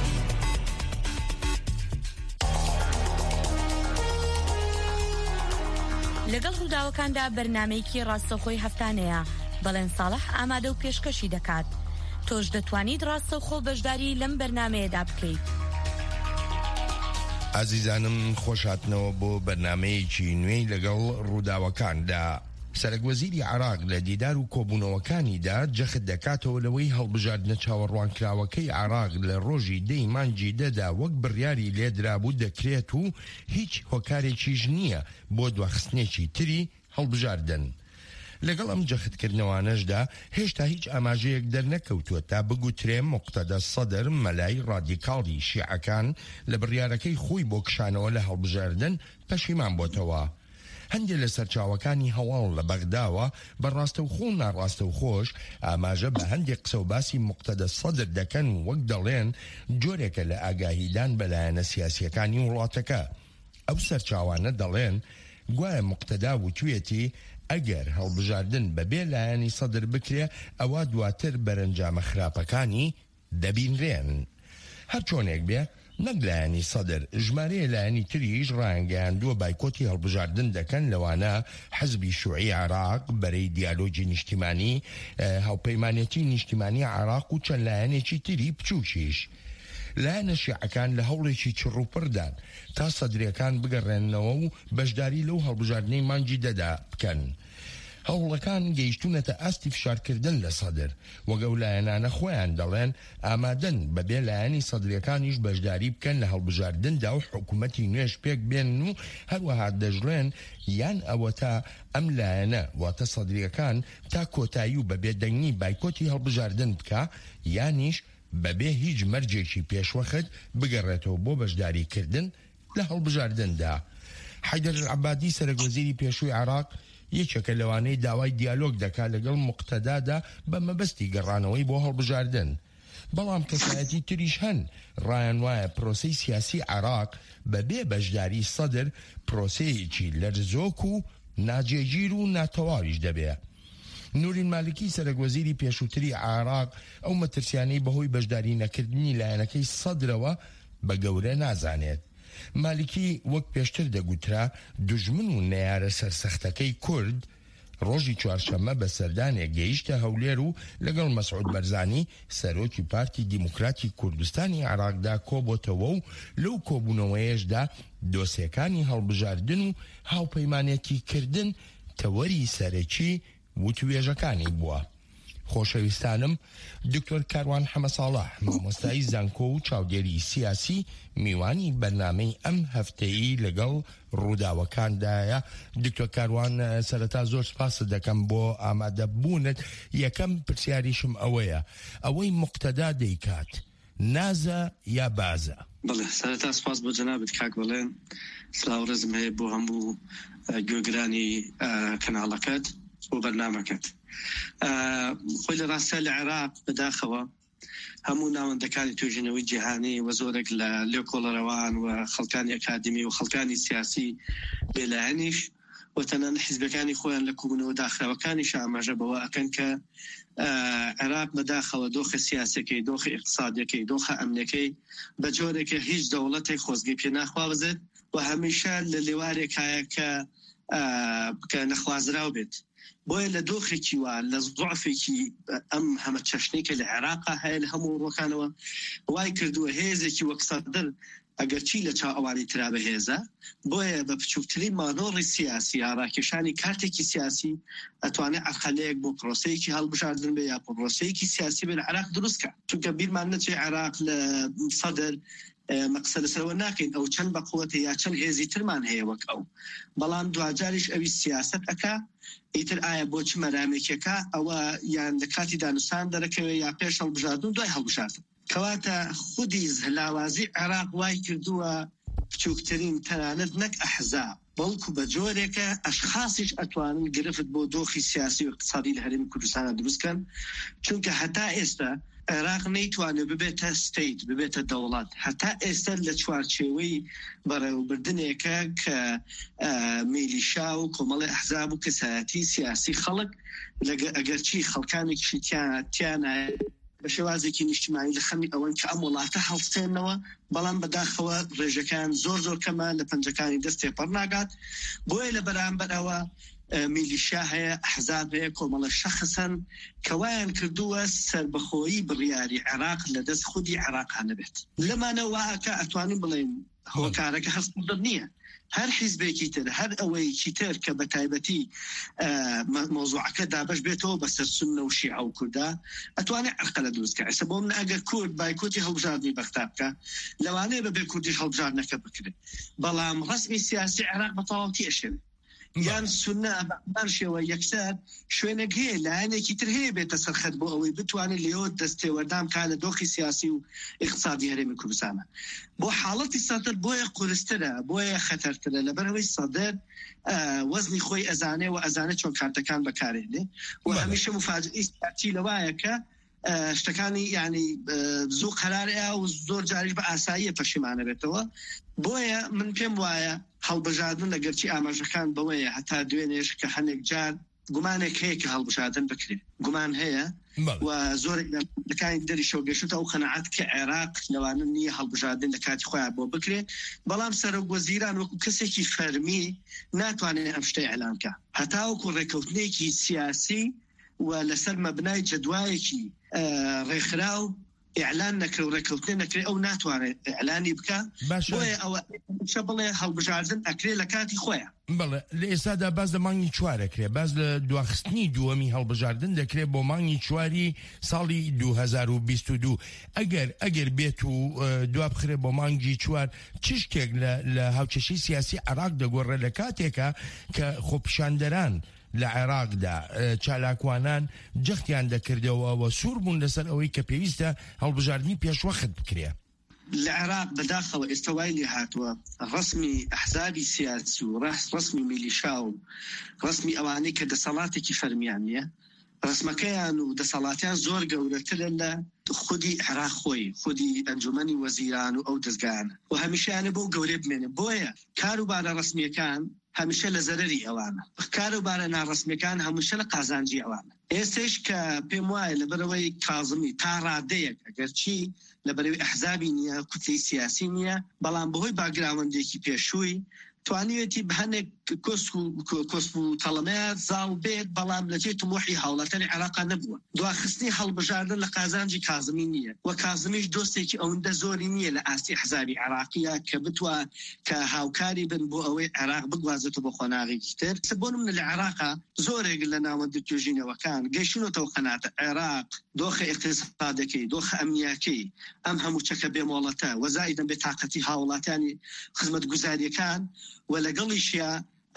لەگەڵ ڕووداوەکاندا بەرنامەیەکی ڕاستەوخۆی هەفتانەیە بەڵێن ساڵح ئامادە و پێشکەشی دەکات. تۆش دەتوانیت ڕاستەوخۆ بەشداری لەم بەرنامەیەدا بکەیت. ئازیزانم خۆشهاتنەوە بۆ بەرنامەیەکی نوێی لەگەڵ ڕووداوەکاندا. سەرۆکوەزیری عێراق لە دیدار و کۆبوونەوەکانیدا جەخت دەکاتەوە لەوەی هەڵبژاردنە چاوەڕوانکراوەکەی عێراق لە ڕۆژی دەی مانگی دەدا وەک بڕیاری لێدرابوو دەکرێت و هیچ هۆکارێکیش نییە بۆ دواخستنێکی تری هەڵبژاردن. لەگەڵ ئەم جەختکردنەوانەشدا هێشتا هیچ ئاماژەیەک دەرنەکەوتووە تا بگوترێ مقتەدە سەدر مەلای ڕادیکاڵی شیعەکان لە بڕیارەکەی خۆی بۆ کشانەوە لە هەڵبژاردن پەشیمان بۆتەوە. هەندێک لە سەرچاوەکانی هەواڵ لە بەغداوە بەڕاستە و خۆ و ناڕاستە و خۆش ئاماژە بە هەندێک قسە و باسی مقتەدە سەدر دەکەن و وەک دەڵێن جۆرێکە لە ئاگاهیدان بەلایەنە سیاسیەکانی وڵاتەکە. ئەو سەرچاوانە دەڵێن گوایە مقتەدا وتوێتی ئەگەر هەڵبژاردن بەبێ لایەنی سەدر بکرێ ئەوە دواتر بەرەنجامە خراپەکانی دەبینرێن. هەر چۆنێک بێ نەک لایەنی سەدر ژمارەیە لایەنی تریش ڕایانگەیاندووە بایکۆتی هەڵبژاردن دەکەن لەوانە حزبی شوعی عێراق بەرەی دیالۆجی نیشتیمانی، هاوپەیمانێتی نیشتیمانی عێراق و چەند لایەنێکی تری بچووکیش. لایەنە شیعەکان لە هەوڵێکی چڕوپڕدان تا سەدرەکان بگەڕێنەوە و بەشداری لەو هەڵبژاردنەی مانگی دەدا بکەن. هەوڵەکان گەیشتونەتە ئاستی فشارکردن لە سەدر وەگە و لایەنانە خۆیان دەڵێن ئامادەن بەبێ لایەنی سەدرەکانیش بەشداری بکەن لە هەڵبژاردندا و حکوومەتی نوێش پێک بێن و هەروەها دەژڵێن یان ئەوە تا ئەم لایەنە واتە سەدرەکان تا کۆتایی و بەبێ دەنگی بایکۆتی هەڵبژاردن بکە یانیش بەبێ هیچ مەرجێکی پێشوەخت بگەڕێتەوە بۆ بەشداریکردن لە هەڵبژاردندا. حەیدەر العەبادی سەرۆکوەزیری پێشووی عێراق یەکێکە لەوانەی داوای دیالۆگ دەکات لەگەڵ مقتەدادا بە مەبەستی گەڕانەوەی بۆ هەڵبژاردن. بەڵام کەسایەتی تریش هەن ڕایان وایە پرۆسەی سیاسی عێراق بەبێ بەشداری سەدر پرۆسەیەکی لەرزۆک و ناجێگیر و ناتەواویش دەبێت. نورین مالکی سەرۆکوەزیری پێشووتری عێراق ئەو مەترسیانەی بەهۆی بەشداری نەکردنی لایەنەکەی سەدرەوە بە گەورە نازانێت. مالکی وەک پێشتر دەگوترا دوژمن و نەیارە سەرسەختەکەی کورد ڕۆژی چوارشەممە بە سەردانێک گەیشتە هەولێر و لەگەڵ مەسعود بەرزانی سەرۆکی پارتی دیموکراتی کوردستانی عێراقدا کۆبۆتەوە و لەو کۆبوونەوەیەشدا دۆسیەکانی هەڵبژاردن و هاوپەیمانێتی کردن تەوەری سەرەکی وتوێژەکانی بووە. خۆشەویستانم، دکتۆر کاروان حەمەساڵح مامۆستای زانکۆ و چاودێری سیاسی میوانی بەرنامەی ئەم هەفتەیی لەگەڵ ڕووداوەکاندایە. دکتۆر کاروان، سەرەتا زۆر سپاس دەکەم بۆ ئامادەبوونت. یەکەم پرسیاریشم ئەوەیە، ئەوەی مقتەدا دەیکات نازە یا بازە؟ بەڵێ، سەرەتا سپاس بۆ جەنابەت کاک بڵێن. سلااوڕێزم هەیە بۆ هەموو گوێگرانی کەناڵەکەت بۆ بەرنامەکەت. خۆی لە ڕاستە لە عێراق بەداخەوە هەموو ناوەندەکانی توێژینەوەی جیهانی و زۆرێک لە لێکۆڵەرەوان و خەڵکانی ئەکادمی و خەڵکانی سیاسی بێلایەنیش و تەنانەت حیزبەکانی خۆیان لە کوبوونەوە داخراوەکانیش ئاماژە بەوە ئەکەن کە عێراق بەداخەوە دۆخە سیاسەکەی، دۆخە اقتصادیەکەی، دۆخە ئەمنیەکەی بە جۆرێکە هیچ دەوڵەتێک خۆزگەی پێ ناخوازێت و هەمیشە لە لێوارێک هەیە کە نەخوازراو بێت. بۆیە لە دۆخێکی وە لە زوعفێکی ئەم هەمە چەشنەی کە لە عێراقا هەیە لە هەموو ڕۆکانەوە وای کردووە هێزێکی وەک سەدر ئەگەر چی لە چاو ئەوانی ترا بەهێزە، بۆیە بە بچووکترین مانۆڕی سیاسی یا ڕاکێشانی کارتێکی سیاسی ئەتوانێت عەرقەلەیەک بۆ پرۆسەیەکی هەڵبژاردن بێ یا پرۆسەیەکی سیاسی بێ لە عێراق دروستکە. چونکە بیرمان نەچێ عێراق لە سەدر مەقسە لەسەرەوە ناکەین ئەو چەند بەقووەتە یا چەند هێزی ترمان هەیە وەک ئەو، بەڵام دوجاریش ئەوی سیاست ئەکا ئیتر ئایا بۆ چ مەرامێکێکە ئەوە یان لە کاتی دانوستان دەرەکەوێ یا پێش هەڵبژاردن دوای هەڵبژاردن. کەواتە خودی هەلاوازی عێراق وای کردووە بچووکترین تەنانەت نەک ئەحزاب بەڵکو بە جۆرێکە ئەشخاصیش ئەتوانن گرفت بۆ دۆخی سیاسی و اقتصادی لە هەرێمی کوردستانە دروستکەن. چونکە هەتا ئێستا عێراق نەیتوانێت ببێتە ستیت، ببێتە دەوڵات. هەتا ئێستا لە چوارچێوەی بەڕێوەبردنێکە کە میلیشا و کۆمەڵی ئەحزاب و کەسایەتی سیاسی خەڵک ئەگەرچی خەڵکانێکی تیانە بە شێوازێکی نیشتیمانی لە خەمی ئەوەن کە ئەم وڵاتە هەڵسێنەوە بەڵام بەداخەوە ڕێژەکان زۆر زۆر کەمە لە پەنجەکانی دەست تێپەڕ ناگات بۆیە لە بەرامبەرەوە میلیشیا هەیە حزاب هەیە کۆمەڵە شەخصن کەوایان کردووە سربەخۆیی بڕیاری عێراق لە دەست خودی عێراقانە بێت لەمانەوەکە ئەتوانین بڵێن هۆکارەکە هەستدە نییە هەر حیزبێکی تر هەر ئەوەیەکی تر کە بە تایبەتی مۆزوعەکە دابش بێتەوە بەسەر سونە و شیعە و کووردا ئەتوانێت عەرقەلە دروستکە ئێستا بۆ من ئەگەر کورد بایکۆتی هەڵبژاردنی بەغدا بکە لەوانەیە بەبێ کوردی هەڵبژاردنەکە بکرێت بەڵام ڕسمی سیاسی عێراق بە تەواوەتی ئەشێوێت یان سونە بەمان شێوە یەکسەر شوێنێک هەیە لایەنێکی تر هەیە بێتە سەرخەت بۆ ئەوەی بتوانێت لێەوە دەستێوەردام کا لە دۆخی سیاسی و اقتصادی هەرێمی کوردستانە بۆ حاڵەتی سەدر بۆیە قورسترە بۆیە خەتەرترە لەبەرەوەی سەدر وەزنی خۆی ئەزانێ و ئەزانێت چۆن کارتەکان بەکارێنێ و هەمیشە مفاجئی سیاسی لەوایە کە شتەکانی ینی زوو قەرارەیە و زۆر جاریش بە ئاساییە پەشیمانە بێتەوە بۆیە من پێم وایە هەڵبژاردن لەگەرچی ئاماژەکان بەوەیە هەتا دوێنێش کە هەنێک جار گومانێک هەیە کە هەڵبژاردن بکرێت گومان هەیە و زۆر لەکانی دەری شەوگەشتە ئەو قەنەعەت کە عێراق لەوانە نییە هەڵبژاردن لە کاتی خۆیان بۆ بکرێت بەڵام سەرۆکوەزیران وەکو کەسێکی فەرمی ناتوانێت ئەم شتەی ئەلانکە هەتاوەکو ڕێکەوتنێکی سیاسی و لەسەر مەبنای جەدوایەکی ڕێکخراو ئیعلان نەکرێ و ڕێکەوتنێ نەکرێ ئەو ناتوانێت ئیعلانی بکە بۆیە ئەوە بڵێ هەڵبژاردن ئەکرێ لە کاتی خۆیان بەڵێ لە ئێستادا باز لە مانگی چوارەکرێ باز لە دواخستنی دووەمی هەڵبژاردن دەکرێت بۆ مانگی چواری ساڵی دوو هەزار و بیست و دوو ئەگەر ئەگەر بێت و دوا بخرێت بۆ مانگی چوار چ شتێک لە هاوچەشی سیاسی عێراق دەگۆڕێت لە کاتێکە کە خۆپیشاندەران لە عێراقدا چالاکوانان جەختیان دەکردەوە و سوور بوون لەسەر ئەوەی کە پێویستە هەڵبژاردننی پێشوەخت بکرێ لە عێراق بەداخەوە ئێستاوای لێ هاتووە ڕسمی ئەحزابی سیاسی و ڕسمی میلیشا و ڕسمی ئەوانەی کە دەسەڵاتێکی فەرمیان نیە ڕسمەکەیان و دەسەڵاتیان زۆر گەورەترە لە خودی عێراق خۆی خودی ئەنجومەنی وەزیران و ئەو دەستگانە و هەمیشیانە بۆ گەورێ بمێنێ بۆیە کاروبارە ڕسمیەکان هەمیشە لە زەرری ئەوانە کاروبارە ناڕسمیەکان هەمیشە لە قازانجی ئەوانە ئێستش کە پێم وایە لەبەرەوەی کازمی تا ڕادەیەک ئەگەرچی لەبەرەوەی ئەحزابی نییە کوتلەی سیاسی نییە بەڵام بەهۆی باگراوەندێکی پێشووی توانیوێتی بهەنێک کۆسب و تەڵەمەیە زاڵ بێت بەڵام لەجێ تمۆحی هاوڵاتیانی عێراقا نەبووە دواخستنی هەڵبژاردن لە قازانجی کازمی نییە و کازمیش دۆستێکی ئەوەندە زۆری نییە لە ئاستی حزابی عێراقیە کە بتوە کە هاوکاری بن بۆ ئەوەی عێراق بگوازێتەوە بۆ خۆناغێکی تر بۆ من لە عێراقا زۆرێک لە ناوەندە توێژینەوەکان گەیشتنەوە قەناتە عێراق دۆخە اقتصادەکەی دۆخە ئەمنیەکەی ئەم هەموو چەکە بێمۆڵەتە وەزایدەن بێ تااقەتی هاوڵاتیانی خزمەتگوزاریەکان و لەگەڵیشیە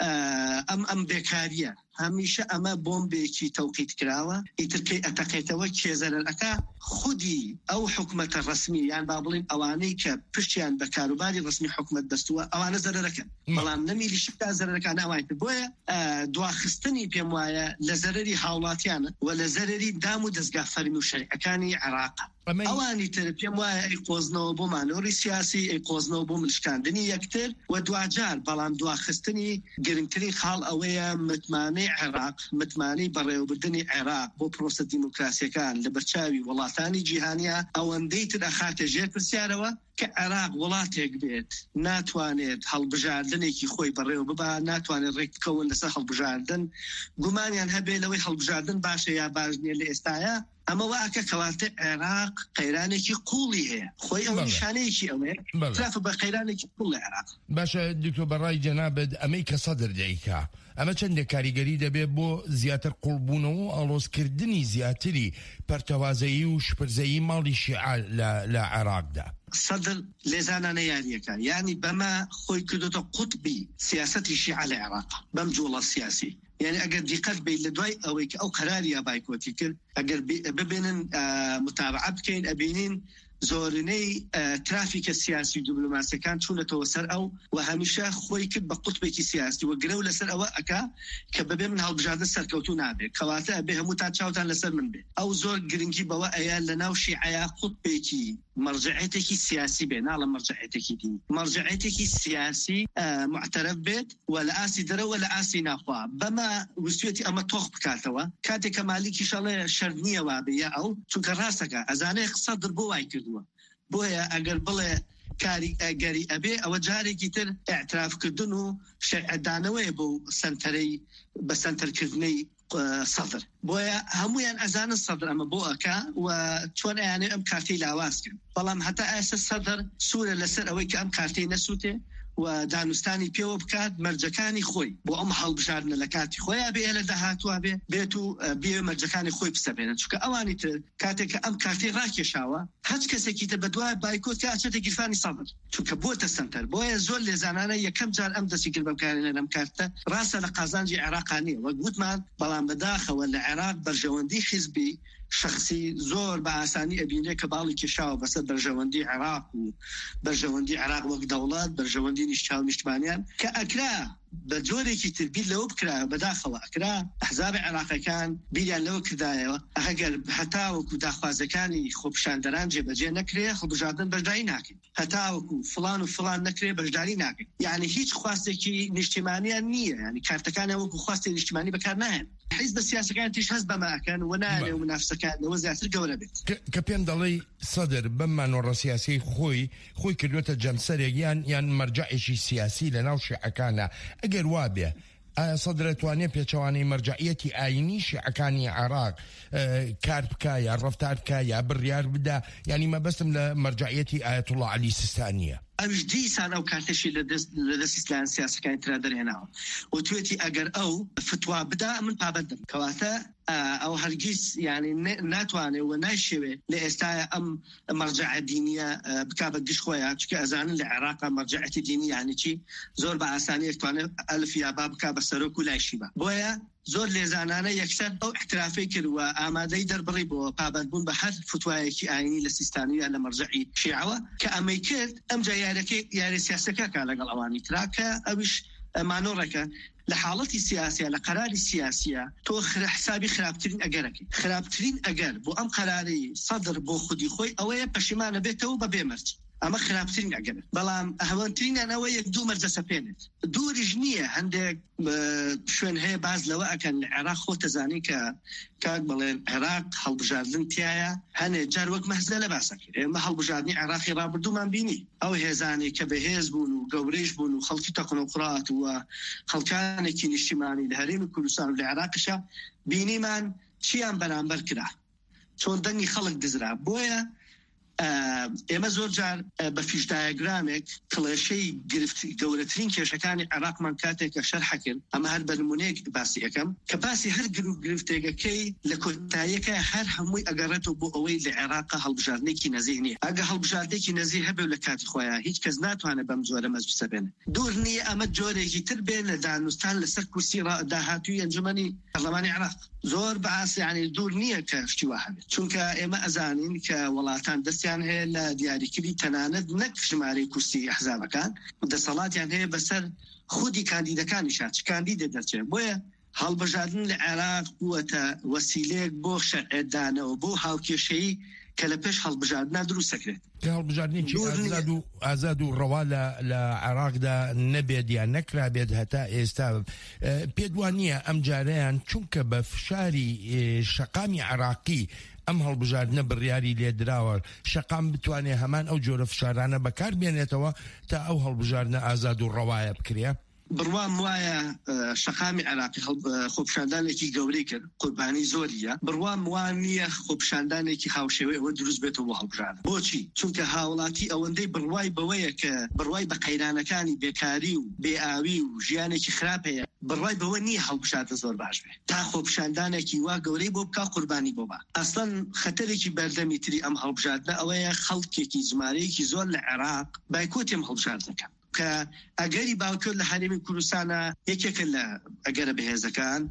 ئەم ئەم بێکاریە هەمیشە ئەمە بۆمبێکی تەوقیت کراوە ئیترکەی ئەتەقێتەوە کێزەرەکە خودی ئەو حکومەتە ڕسمی یان با بڵین ئەوانەی کە پشتیان بە کاروباری ڕسمی حکومەت دەستووە ئەوانە زەرەرەکەن بەڵام نەمیلیشتا زەرەرەکان ئەوانیتر بۆیە دواخستنی پێم وایە لە زەرەری هاوڵاتیانە و لە زەرەری دام و دەستگا فەرمی و شەریعەکانی عێراق ئەوانی تر پێم وایە ئەی قۆزنەوە بۆ مانۆری سیاسی ئەی قۆزنەوە بۆ ملشکاندنی یەکتر و دوجار بەڵام دواخستنی گرنگترین خاڵ ئەوەیە متمانەی عێراق متمانەی بەڕێوەبردننی عێراق بۆ پرۆسە دیموکراسیەکان لە بەرچاوی وڵاتانی جیهانیا ئەوەندەی تر ئەخاتە ژێر پرسیارەوە کە عێراق وڵاتێک بێت ناتوانێت هەڵبژاردنێکی خۆی بەڕێوە ببا ناتوانێت ڕێککەون لەسەر هەڵبژاردن گومانیان هەبێ لەوەی هەڵبژاردن باشە یا باش نیە لە ئێستاە ئەمە واکە کەواتە عێراق قەیرانێکی قوڵی هەیە خۆی ئەو نیشانەیەکی ئەوەیە خلافە بە قەیرانێکی قوڵ لە عێراق باشە دکتۆر بەڕای جەنابەت ئەمەی کە سەدر دەیکا ئەمە چەندێک کاریگەری دەبێت بۆ زیاتر قوڵبوونەوە و ئاڵۆزکردنی زیاتری پەرتەوازایی و شپرزەیی ماڵی شیعە لە عێراقدا سەدر لێزانانە یاریەکان یعنی بەمە خۆی کردوتە قوتبی سیاسەتی شیعە لە عێراق بەم جوڵە سیاسی يعني اگر دقت بين لدواي او او قراري بايكوتي كل اگر ببينن متابعه بكين ابينين زورني ترافيك السياسي دبلوماسي كان شو نتوسر او وهميشه خوي كب قطبي سياسي وقروا لسر او اكا كبب من هالبجاد السركوتو نابي كواتا بها متاتشاوتان لسر من بي او زور جرينكي بوا ايا لنا وشيعيا قطبي مرجعيتێکی سیاسی بێ ناڵە مرجعيتێکی دینی مرجعيتێکی سیاسی معترف بێت و لە ئاسی دەرەوە لە ئاسی ناخوا بەمە وستوێتی ئەمە تۆخ بکاتەوە کاتێک کە مالیکی شەڵێ شەرد نییە وا بێ ئەو چونکە ڕاستەکە ئەزانەیە سەدر بۆ وای کردووە بۆیە ئەگەر بڵێ کاری ئەگەری ئەبێ ئەوە جارێکی تر ئاعترافکردن و شەرعدانەوەی بۆ سنتەرەی بە سنتەرکردنەی سەدر بۆیە هەمویان ئەزانن سەدر ئەمە بۆ ئەکا و چۆن ئەیانێ ئەم کارتەی لاواز کرد بەڵام هەتا ئێستا سەدر سوورە لەسەر ئەوەی کە ئەم کارتەی نەسووتێ و دانوستانی پێوە بکات مەرجەکانی خۆی بۆ ئەم هەڵبژاردنە لە کاتی خۆیان بێ لە داهاتوە بێ بێت و بێ مەرجەکانی خۆی بسەبێنن چونکە ئەوانی تر کاتێک کە ئەم کارتەی ڕاکێشاوە هەچ کەسێکی تر بەدوای بایکۆت کە ئاچێتە گیرفانی سەدر چونکە بۆتە سنتەر بۆیە زۆر لێزانانە یەکەم جار ئەم دەستی کرد بەکارێنە لەم کارتە ڕاستە لە قازانجی عێراقانیە وەک گوتمان بەڵام بەداخەوە لە عێراق بەرژەوەندی حیزبی شخصی زۆر بە ئاسانی ئەبینێ کە باڵی کێشاوە بەسەر بەرژەوەندی عێراق و بەرژەوەندی عێراق وەک دەوڵات بەرژەوەندی نیشتاو نیشتمانیان کە ئەکرا بە جۆرێکی تر بیر لەوە بکرا بەداخەوە ئەکرا ئەحزاب عێراقیەکان بیریان لەوە کردایەوە ئەگەر هەتاوەکو داخوازەکانی خۆپیشاندەران جێبەجێ نەکرێ هەڵبژاردن بەشداری ناکەین هەتاوەکو فلان و فلان نەکرێ بەشداری ناکەین یعنی هیچ خواستێکی نیشتیمانیان نییە ینی کارتەکانیان وەکو خواستی نیشتیمانی بەکار نهێن حیزب سیاسەکان تیش هەست بەماکەن و نانێ و منافسەکانەوە زیاتر گەورە بێت کە پێم دەڵێ سەدر بەم مانۆڕە سیاسی خۆی خۆی کردوێتە جەمسەرێک یان یان مەرجعێکی سیاسی لە ناو شیعەکانە ئەگەر وابێ ئایا سەدر دەتوانێت پێچەوانەی مەرجعیەتی ئاینی شیعەکانی عێراق کار بکە یا ڕەفتار بکە یا بڕیار بدا ینی مەبەستم لە مەرجعیەتی ئایەتوڵڵا عەلی سیستانیە ئەوش دیسان ئەو کارتەشی لە دەست ئیسلام سیاسەکانی ترا دەرهێناوە و توێتی ئەگەر ئەو فتوا بدا من پابەندم کەواتە ئەو هەرگیز یعنی ناتوانێت و نایشێوێ لە ئێستاە ئەم مەرجع دینیە بکا بە گشت خۆیان چکە ئەزانن لە عێراقا مەرجعەتی دینی یعنی چی زۆر بە ئاسانی ئەتوانێت ئەلف یا با بکا بە سەرۆک و لایشی بە بۆیە زۆر لێزانانە یەکسەر ئەو احترافی کرد و ئامادەی دەربڕی بۆ پابندبوون بە هەر فتوایەکی ئاینی لە سیستانی یا لە مەرجعی شیعەوە کە ئەمەی کرد ئەم جا یارەکەی یاری سیاسەکە کا لەگەڵ ئەوانی تراکە ئەویش مانۆڕەکە لە حاڵەتی سیاسیە لە قەراری سیاسیە تۆ حسابی خراپترین ئەگەرەکەی خراپترین ئەگەر بۆ ئەم قەراری سەدر بۆ خودی خۆی ئەوەیە پەشیمانە بێتەوە بە بێمەرج ئەمە خراپترین ئەگەر بەڵام ئەهەوانترینیان ئەوە یەک دوو مەرجە سەپێنێت دووریش نییە هەندێک شوێن هەیە باز لەوە ئەکەن لە عێراق خۆ تەزانی کە کاک بڵێن عێراق هەڵبژاردن تایە هەنێ جار وەک مەهزە لە باسەکرد ئێمە هەڵبژاردنی عێراقی ڕابردوومان بینی ئەو هێزانی کە بەهێز بوون و گەورەیش بوون و خەڵکی تەقنەوقڕات و خەڵکانێکی نیشتیمانی لە هەرێمی کوردستان و لە عێراقشە بینیمان چیان بەرامبەر کرا چۆن دەنگی خەڵک دزرا بۆیە ئێمە زۆر جار بە فیش دایەگرامێک کڵێشەی گەورەترین کێشەکانی عێراقمان کاتێکە شەرح کرد ئەمە هەر بە نمونەیەک باسی یەکەم کە باسی هەر گرفتێگەکەی لە کۆتاییەکە هەر هەمووی ئەگەڕێتەوە بۆ ئەوەی لە عێراقا هەڵبژاردنێکی نەزیه نییە ئەگە هەڵبژاردێکی نەزیه هەبێ لە کاتی خۆیان هیچ کەس ناتوانێت بەم جۆرە مەزج بسەبێنێ دوور نییە ئەمە جۆرێکی تر بێن لە دانوستان لەسەر کورسی داهاتووی ئەنجومەنی پەرلەمانی عێراق زۆر بەعاسی ینی دوور نییە کە شتی وا هەبێت چونکە ئێمە ئەزانین کە وڵاتان دەستیان هەیە لە دیاریکردی تەنانەت نەک ژمارەی کورسی ئەحزابەکان دەسەڵاتیان هەیە بەسەر خودی کاندیدەکانی شات کاندیدە دەرچێت بۆیە هەڵبژاردن لە عێراق بووەتە وەسیلەیەک بۆ شەرعدانەوە بۆ هاوکێشەیی کە لە پێش هەڵبژاردنە دروست سەکرێت کە هەڵبژاردنێکی ئازاد و ئازاد و ڕەوا لە عێراقدا نەبێت یان نەکرا بێت هەتا ئێستا پێ وانە ئەم جارەیان چونکە بە فشاری شەقامی عێراقی ئەم هەڵبژاردنە بڕیاری لێدراوە شەقام بتوانێت هەمان ئەو جۆرە فشارانە بەکار بێنێتەوە تا ئەو هەڵبژاردنە ئازاد و ڕەوایە بکرێ بڕوام وایە شەقامی عێراقی خۆپیشاندانێکی گەورەی کرد قوربانی زۆریە بڕوام وان نییە خۆپیشاندانێکی هاوشێوەی ئەوە دروست بێتەوە بۆ هەڵبژاردن بۆچی چونکە هاوڵاتی ئەوەندەی بڕوای بەوەیە کە بڕوای بە قەیرانەکانی بێکاری و بێئاوی و ژیانێکی خراپ هەیە بڕوای بەوە نییە هەڵبژاردن زۆر باش بێت تا خۆپیشاندانێکی وا گەورەی بۆ بکا قوربانی بۆ بە ئەسڵەن خەتەرێکی بەردەمی تری ئەم هەڵبژاردنە ئەوەیە خەڵکێکی زمارەیەکی زۆر لە عێراق بایکۆتیم هەڵبژاردنەکەن کە ئەگەری باوکرد لە هەرێمی کوردستانە یەکێکە لە ئەگەرە بەهێزەکان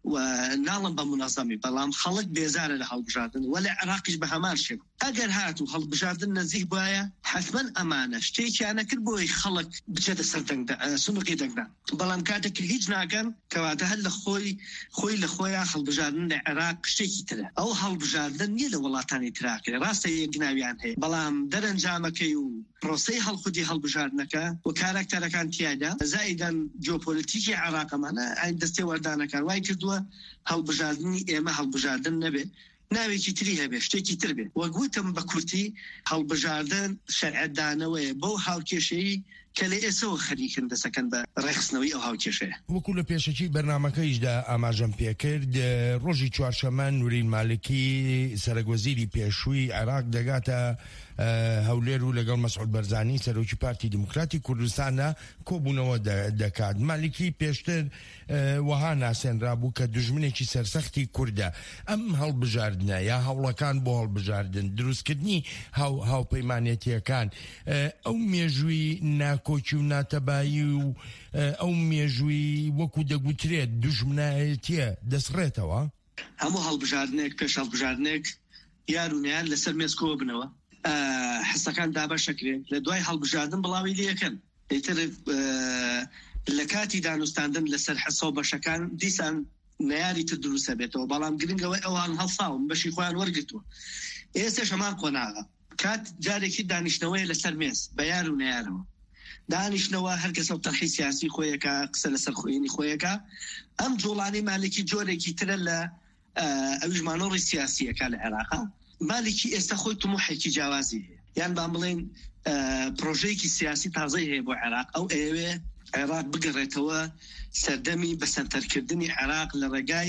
و ناڵم بە منەظەمی بەڵام خەڵک بێزارە لە هەڵبژاردن و لە عێراقیش بە هەمان شێوە ئەگەر هاتوو هەڵبژاردن نزیک بایە حتمەن ئەمانە شتێکیان نەکرد بۆی خەڵک بچێتە سەر دەنگدا سنووقی دەنگدا بەڵام کاتێک هیچ ناکەن کەواتە هەر لە خۆی خۆی لە خۆیان هەڵبژاردن لە عێراق شتێکی ترە ئەو هەڵبژاردن نیە لە وڵاتانی تراکرێ ڕاستە یەکناویان هەیە بەڵام دەرەنجامەکەی و پرۆسەی هەڵخودی هەڵبژاردنەکە و کاراکتەرەکان تیادا زائیدەن جیۆپۆلیتیکی عێراقەمانە ئاین دەستێ وەردانەکان وای کردووە هەڵبژاردننی ئێمە هەڵبژاردن نەبێ ناوێکی تری هەبێ شتێکی تر بێ وەگوتم بە کورتی هەڵبژاردن شەرعەتدانەوەیە بۆ هاوکێشەیی کە لە ئێسەوە خەریکن دەسەکەن بە ڕێخستنەوەی ئەو هاوکێشەیە وەکو لە پێشەکی بەرنامەکەیشدا ئاماژەم پێکرد ڕۆژی چوارشەمە نورین مالکی سەرۆکوەزیری پێشووی عێراق دەگاتە هەولێر و لەگەڵ مەسعود بەرزانی سەرۆکی پارتی دموکراتی کوردستانە کۆبوونەوە دەکات مالکی پێشتر وەها ناسێنرا بوو کە دوژمنێکی سەرسەختی کووردە ئەم هەڵبژاردنە یا هەوڵەکان بۆ هەڵبژاردن دروستکردنی هاوپەیمانێتیەکان ئەو مێژووی ناکۆکی و ناتەبایی و ئەو مێژووی وەکو دەگوترێت دوژمنایەتیە دەسڕێتەوە هەموو هەڵبژاردنێک پێش هەڵبژاردنێک یارونیان لەسەر مێسکۆوە بنەوە حسەکان دابەشەکرێن لە دوای هەڵبژاردن بڵاوی لەکەن ئیتر لە کاتی دانوستاندن لەسەر حەسە و بەشەکان دیسان نەیاری تر دروستە بێتەوە بەڵام گرنگەوەی ئەوان هەڵساون بەشی خۆیان وەرگتووە ئێستش هەمان قۆناغا کات جارێکی دانیشتنەوەی لەسەر مێز بە یار و نەیارەوە دانیشتنەوە هەرکەسە و تەرخی سیاسی خۆیەکە قسە لەسەر خۆینی خۆیەکە ئەم جوڵانی مالێکی جۆرێکی ترە لە ئەویژمانۆڕی سیاسیەکە لە عێراقا مالێکی ئێستا خۆی تموحێکی جیاوازی هەیە یان با بڵێن پرۆژەیەکی سیاسی تازەی هەیە بۆ عێراق ئەو ئێوێ عێراق بگەڕێتەوە سەردەمی بەسەنتەرکردنی عێراق لە ڕێگای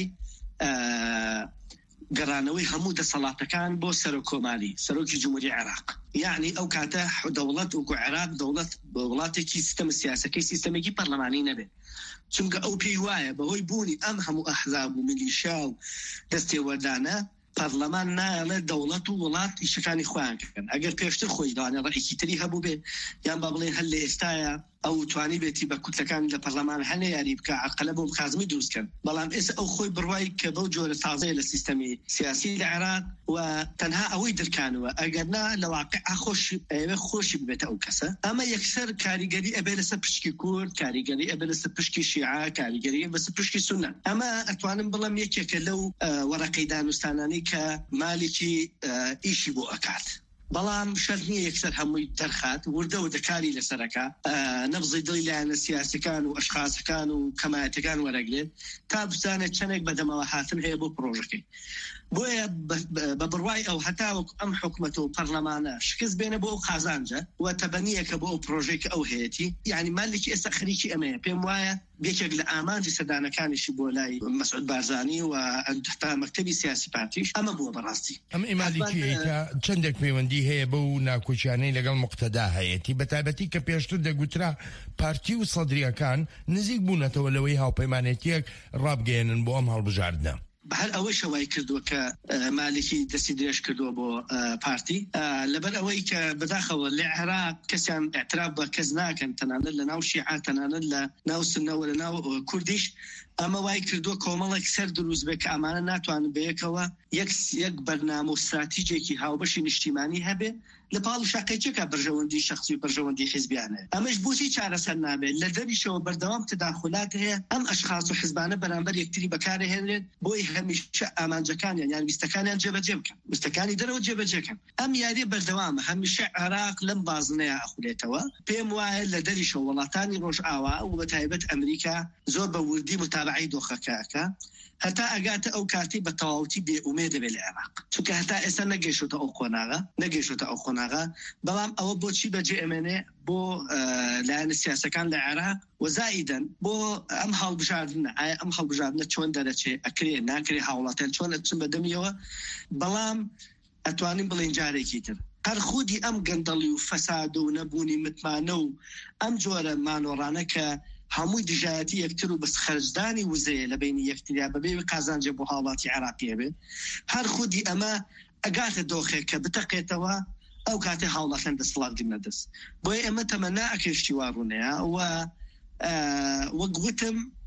گەڕانەوەی هەموو دەسەڵاتەکان بۆ سەرۆک کۆماری سەرۆکی جمهوری عێراق یعنی ئەو کاتە دەوڵەت وەکو عێراق دەوڵەت وڵاتێکی سیستەم سیاسەکەی سیستەمێکی پەرلەمانی نەبێت چونکە ئەو پێی وایە بەهۆی بوونی ئەم هەموو ئەحزاب و میلیشیا و دەستێوەردانە پەرلەمان نایەڵێت دەوڵەت و وڵات ئیشەکانی خۆیان کردن ئەگەر پێشتر خۆی داوانێ ڕێکی تری هەبوو بێ یان با بڵێن هەر لە ئێستایە ئەو توانی بێتی بە کوتەکان لە پەرلەمان هەنێ یاری بکە عقلە بۆ خازمی دروستکەن بەڵام ئێستا ئەو خۆی بڕوای کە بەو جۆرە تازەیە لە سیستەمی سیاسی لە عێراق و تەنها ئەوەی دەرکانوە ئەگەر نا لە واقع خۆش ئێوە خۆشی ببێتە ئەو کەسە ئەمە یەکسەر کاریگەری ئەبێ لەسەر پشکی کورد کاریگەری ئەبێ لەسەر پشکی شیعە کاریگەری بەسەر پشکی سونە ئەمە ئەتوانم بڵم یەکێکە لەو وەرەقەی دانوستانانی کە مالێکی ئیشی بۆ ئەکات بەڵام شەرت نییە یەکسەر هەمووی دەرخات وردە و دەکاری لەسەرەکە نەبزی دڵی لایەنە سیاسەکان و ئەشخاصەکان و کەمایەتەکان وەرەگرێت تا بزانێت چەندێک بەدەمەوە هاتن هەیە بۆ پرۆژەکەی بۆیە بە بڕوای ئەو هەتاوەک ئەم حکومەت و پەرلەمانە شکست بێنە بۆ ئەو قازانجە و تەبەنیەکە بۆ ئەو پرۆژێک ئەو هەیەی یعنی مالێکی ئێستا خەریکی ئەمەیە پێم وایە بێکێک لە ئامانجی سەردانەکانیشی بۆ لای مەسعود بارزانی و تا مەکتەبی سیاسی پارتیش ئەمە بووە بەڕاستی ئەم ئیمالیکیکە چەندێک پەیوەندی هەیە بەو ناکۆچیانەی لەگەڵ مقتەدا هەیەی بەتایبەتی کە پێشتر دەگوترا پارتی و سەدریەکان نزیک بوونەتەوە لەوەی هاوپەیمانێتیەک ڕابگەێنن بۆ ئەم هەڵبژاردنە هەر ئەوەی شەوای کردووە کە مالێکی دەستی درێژ کردووە بۆ پارتی لەبەر ئەوەی کە بەداخەوە لە عێراق کەسیان ئاعتراف بە کەس ناکەن تەنانەت لە ناو شیعە تەنانەت لە ناو سنەوە لە ناو کوردیش ئەمە وای کردووە کۆمەڵێک سەر دروست بێت کە ئەمانە ناتوانن بەیەکەوە یەک بەرنامە و استراتیجێکی هاوبەشی نیشتیمانی هەبێ لە پاڵ شاقێکێکە بەرژەوەندی شخصی و بەرژەوەندی حیزبیانە ئەمەش بۆچی چارەسەر نابێت لە دەریشەوە بەردەوام تداخلات هەیە ئەم ئەشخاص و حیزبانە بەرامبەر یەکتری بەکارهێنرێت بۆی هەمیشە ئامانجەکانیان یان ویستەکانیان جێبەجێ بکەن ویستەکانی دەرەوە جێبەجێکەن ئەم یاریە بەردەوامە هەمیشە عێراق لەم بازنەیە ئەخولێتەوە پێم وایە لە دەریشەوە وڵاتانی ڕۆژئاوا و بەتایبەت ئەمریکا زۆر بە وردی متابعی دۆخەکەکە هەتا ئەگاتە ئەو کاتی بە تەواوەتی بێئومێ دەبێت لە عێراق چونکە هەتا ئێستا نەگەیشتە ئەو قۆناغا نەگەیشتە ئەو قۆناغا بەڵام ئەوە بۆچی بەجێ ئەمێنێ بۆ لایەنە سیاسەکان لە عێراق وەزائیدەن بۆ ئەم هەڵبژاردنە ئایا ئەم هەڵبژاردنە چۆن دەرەچێ ئەکرێ ناکرێ هاوڵاتیان چۆن ئەچن بەدەمیەوە بەڵام ئەتوانین بڵێن جارێکی تر هەر خودی ئەم گەندەڵی و فەساد و نەبوونی متمانە و ئەم جۆرە مانۆڕانە کە هەمووی دژایەتی یەکتر و بەس خەرجدانی وزەیە لە بینی یەکتریا بەبێ قازانجە بۆ هاوڵاتی عێراقیە بێت هەر خودی ئەمە ئەگاتە دۆخێک کە بتەقێتەوە ئەو کاتێ هاوڵاتیان دەسڵات گرنە دەست بۆیە ئەمە تەمەنا ئەکەشتی واڕوونەیە و وەک گوتم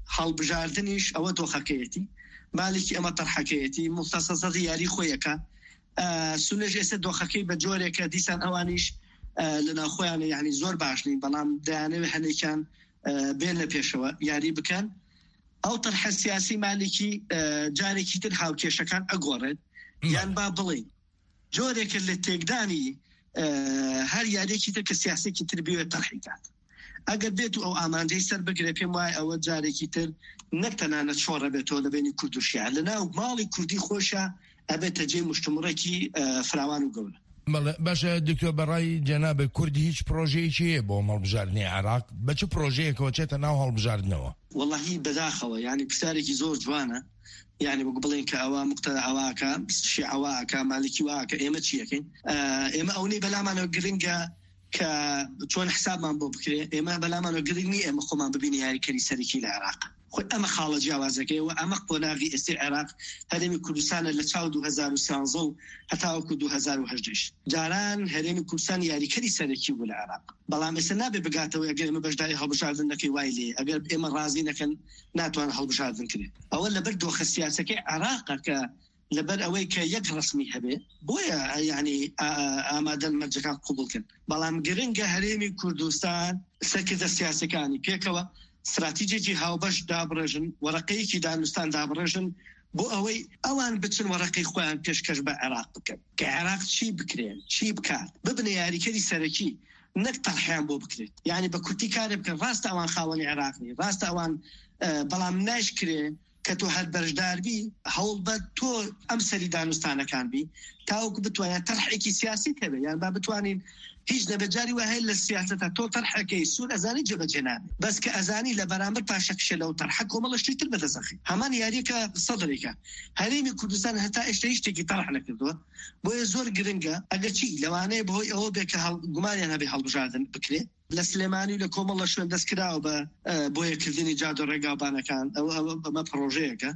هەڵبژاردنیش ئەوە دۆخەکەیەتی مالێکی ئەمە تەرحەکەیەتی مختصەسەتی یاری خۆیەکە سونەژ ئێستا دۆخەکەی بە جۆرێکە دیسان ئەوانیش لە ناوخۆیانە یعنی زۆر باشنی بەڵام دەیانەوێت هەنێکیان بێن لە پێشەوە یاری بکەن ئەو تەرحە سیاسی مالێکی جارێکی تر هاوکێشەکان ئەگۆڕێت یان با بڵێ جۆرێکە لە تێکدانی هەر یارێکی تر کە سیاسێکی تر بێت تەرحیکات ئەگەر بێت و ئەو ئامانجەی سەر بگرێ پێم وایە ئەوە جارێکی تر نەک تەنانەت شۆڕە بێتەوە لە بینی کورد و شیعە لە ناو ماڵی کوردی خۆشە ئەبێتە جێی مشتمڕێکی فراوان و گەورە. باشە دکتۆر بەڕای جەنابە کوردی هیچ پرۆژەیەکی هەیە بۆ هەڵبژاردنی عێراق بە چه پرۆژەیەکەوە چێتە ناو هەڵبژاردنەوە؟ وەڵاهی بەداخەوە یعنی پرسیارێکی زۆر جوانە یعنی بۆ بڵێن کە ئەوە مقتەدا ئەواکە شیعەواکە مالکی واکە ئێمە چیەکەین ئێمە ئەوەی بەلامانەوە گرنگە کە چۆن حسابمان بۆ بکرێ ئێمە بەلامانەوە گرنگنی ئێمە خۆمان ببینی یاریکەری سەرەکی لە عێراق خۆی ئەمە خاڵە جیاوازەکەیەوە ئەمە قۆناغی ئێستی عێراق هەرێمی کوردستانە لە چاو دوو هەزار و سیانزە و هەتاوەکو دوو هەزار و هەژدە جاران هەرێمی کوردستان یاریکەری سەرەکی بوو لە عێراق بەڵام ئێستا نابێ بگاتەوە ئەگەر ئێمە بەشداری هەڵبژاردن نەکەی وای لێ ئەگەر ئێمە ڕازی نەکەن ناتوان هەڵبژاردن کرێت ئەوە لەبەر دۆخە سیاسەکەی عێراقە کە لەبەر ئەوەی کە یەک ڕسمی هەبێ بۆیە ینی ئامادەن مەرجەکان قوبڵکن بەڵام گرنگە هەرێمی کوردستان سەرکردە سیاسەکانی پێکەوە استراتیجێکی هاوبەش دابڕێژن وەرەقەیەکی دانوستان دابڕێژن بۆ ئەوەی ئەوان بچن وەرەقەی خۆیان پێشکەش بە عێراق بکەن کە عێراق چی بکرێن چی بکات ببنە یاریکەری سەرەکی نەک تەرحیان بۆ بکرێت یعنی بە کورتی کارێ بکەن ڕاستە ئەوان خاوەنی عێراقنی ڕاستە ئەوان بەڵام ناشکرێ کە تۆ هەر بەرژداربی هەوڵ بە تۆ ئەم سەری دانوستانەکان بی تاوەکو بتوانێت تەرحێکی سیاسی هەبێ یان با بتوانین هیچ نەبەجاری وە هەیە لە سیاسەتە تۆ تەرحەکەی سوور ئەزانی جێبەجێ نابێت بەس کە ئەزانی لە بەرامبەر پاشەکشە لەو تەرحە کۆمەڵەشتی تر بەدەسەخی هەمان یاریەکە سەدرێکە هەرێمی کوردستان هەتا ئێشتا هیچ شتێکی تەرح نەکردووە بۆیە زۆر گرنگە ئەگەر چی لەوانەیە بەهۆی ئەوە بێ کە گومانیان هەبێ هەڵبژاردن بکرێت لە سلێمانی لە کۆمەڵە شوێن دەستکراوە بە بۆیەکردنی جادۆ ڕێگابانەکان ئەوە بەمە پرۆژەیەەکە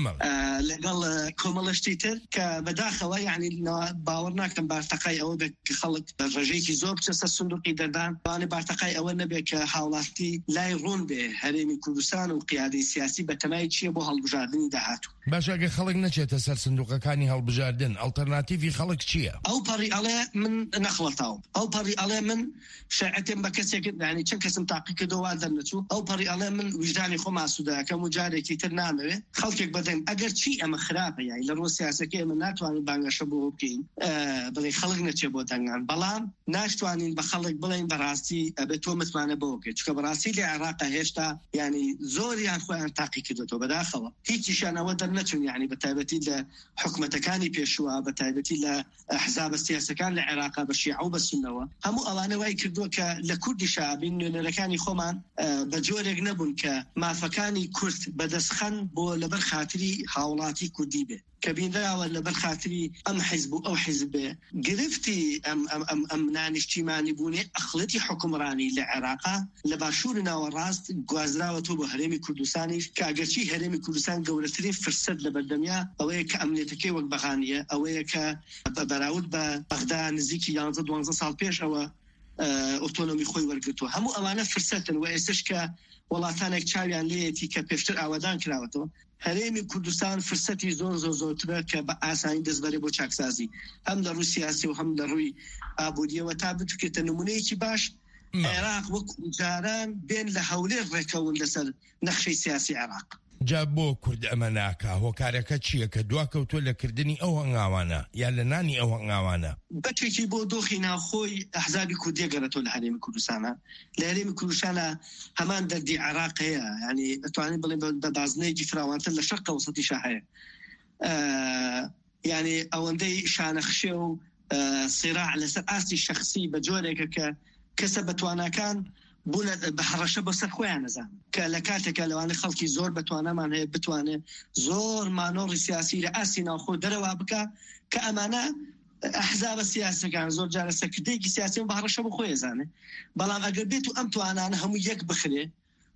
لەگەڵ کۆمەڵەشتی تر کە بەداخەوە یعنی باوەڕ ناکەم بارتەقای ئەوە بێت کە خەڵک ڕێژەیەکی زۆر بچە سەر سندوقی دەردان بانێ بارتەقای ئەوە نەبێت کە هاوڵاتی لای ڕوون بێ هەرێمی کوردستان و قیادەی سیاسی بە تەمای چییە بۆ هەڵبژاردننی داهاتوو باشەگە خەڵک نەچێتە سەر سندوقەکانی هەڵبژاردن ئەڵتەرناتیڤی خەڵک چییە؟ ئەو پەڕی ئەڵێ من نەخڵەتاوم ئەو پەڕی ئەڵێ من شایعەتێم بە کەسێک ینی چەند کەسم تاقی کردەوە دەرنەچوو ئەو پەڕی ئەڵێ من وجدانی خۆم ئاسوودەکەم و جارێکی تر نامەوێ خەڵکێک بەدەن ئەگەر چی ئەمە خراپە یای لە ڕۆ سیاسەکە ئێمە ناتوانین بانگەشە بۆ بکەین بڵێ خەڵک نەچێ بۆ دەنگان بەڵام ناشتوانین بە خەڵک بڵێن بەڕاستی ئەبێت تۆ متمانە بۆ بکەیت چکە بەڕاستی لە عێراقا هێشتا ینی زۆریان خۆیان تاقی کردەوە بەداخەوە هیچیشانەوە دەرنەچون یعنی بە تایبەتی لە حکومەتەکانی پێشوە بە تایبەتی لە حزاب سیاسەکان لە عێراقا بە شیعە و بە سونەوە هەموو ئەوانە وای کردووە کە لە کوردی شابین نوێنەرەکانی خۆمان بە جۆرێک نەبوون کە مافەکانی کورد بەدەستخەن بۆ لەبەر خاتری هاوڵاتی کوردی بێ کە بینراوە لەبەر خاتری ئەم حیزب و ئەو حیزبێ گرفتی ئەم نانیشتیمانی بوونێ ئەخڵەتی حکومڕانی لە عێراقا لە باشووری ناوەڕاست گوازراوە تۆ بۆ هەرێمی کوردستانی کە ئەگەرچی هەرێمی کوردستان گەورەترین فرسەت لە بەردەمیا ئەوەیە کە ئەمنیەتەکەی وەک بەغانیە ئەوەیە کە بەراورد بە بەغدا نزیکی یانزە دوانزە ساڵ پێش ئەوە ئۆتۆنۆمی خۆی وەرگرتووە هەموو ئەوانە فرسەتن و ئێستش کە وڵاتانێک چاویان لێتی کە پێشتر ئاوادان کراوەتەوە هەرێمی کوردستان فرسەتی زۆر زۆر زۆرترە کە بە ئاسانی دەستبەرێ بۆ چاکسازی هەم لە ڕووی سیاسی و هەم لە ڕووی ئابوووریەوە تا بتوکێتە نمونەیەکی باش عێراق وەک جاران بێن لە هەولێ ڕێکەون لەسەر نەخشەی سیاسی عێراق جا بۆ کورد ئەمە ناکە هۆکارەکە چییە کە دواکەوتۆ لەکردنی ئەو هەنگاوانە یان لە نانی ئەو هەنگاوانە بەچێکی بۆ دۆخی ناخۆی ئەحزابی کوردیە گەڕێتەوە لە هەرێمی کوردستانە لە هەرێمی کوردستانە هەمان دەردی عێراق هەیە ینی ئەتوانین بڵێن بە بازنەیەکی فراوانتر لە شەرقە وسەتیشە هەیە ینی ئەوەندەی شانەخشێ و سیراع لەسەر ئاستی شەخسی بە جۆرێکە کە کەسە بەتوانەکان بوون بە هەڕەشە بۆ سەر خۆیان نەزان کە لە کاتێکە لەوانەیە خەڵکی زۆر بەتوانەمان هەیە بتوانێت زۆر مانۆڕی سیاسی لە ئاسی ناوخۆ دەرەوە بکە کە ئەمانە ئەحزابە سیاسەکان زۆر جارە سەرکردەیەکی سیاسی و بە هەڕەشە بۆ خۆی زانێ بەڵام ئەگەر بێت و ئەم توانانە هەموو یەک بخرێ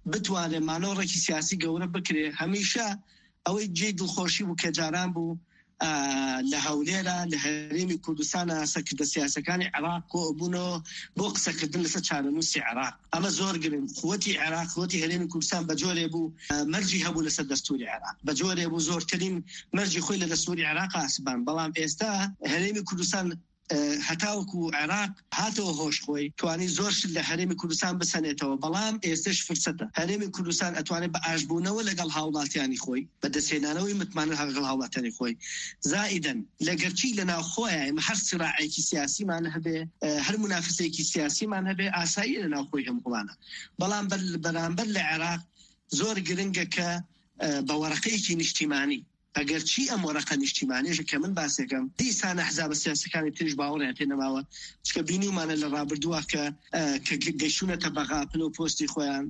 بتوانێت مانۆڕێکی سیاسی گەورە بکرێ هەمیشە ئەوەی جێی دڵخۆشی بوو کە جاران بوو لە هەولێرە لە هەرێمی کوردستانە سەرکردە سیاسەکانی عێراق کۆبوونەوە بۆ قسەکردن لەسەر چارەنووسی عێراق. ئەمە زۆر گرنگ. قووەتی عێراق قووەتی هەرێمی کوردستان بە جۆرێ بوو مەرجی هەبوو لەسەر دەستوری عێراق، بە جۆرێ بوو زۆرترین مەرجی خۆی لە دەستوری عێراق ئاسبان. بەڵام ئێستا هەرێمی کوردستان هەتاوەکو عێراق هاتەوە هۆش خۆی توانی زۆرش لە هەرێمی کوردستان بسەنێتەوە، بەڵام ئێستش فرسەتە. هەرێمی کوردستان ئەتوانێت بە ئاشبوونەوە لەگەڵ هاوڵاتیانی خۆی بە دەستهێنانەوەی متمانە لەگەڵ هاوڵاتیانی خۆی زائیدەن لەگەرچی لە ناوخۆیە ئێمە هەر سراعێکی سیاسیمان هەبێ، هەر منافسەیەکی سیاسیمان هەبێ، ئاسایی لە ناوخۆی هەمووڵانە. بەڵام بەرامبەر لە عێراق زۆر گرنگە کە بە وەرەقەیەکی نیشتیمانی ئەگەر چی ئەم وەرەقە نیشتیمانیەژە کە من باسێکم دیسانە حزاب سیاسەکانی تریش باوەڕیان پێ نەماوە، چکە بینیمانە لە ڕابردووە کە کە گەیشتونەتە بەغاپن و پۆستی خۆیان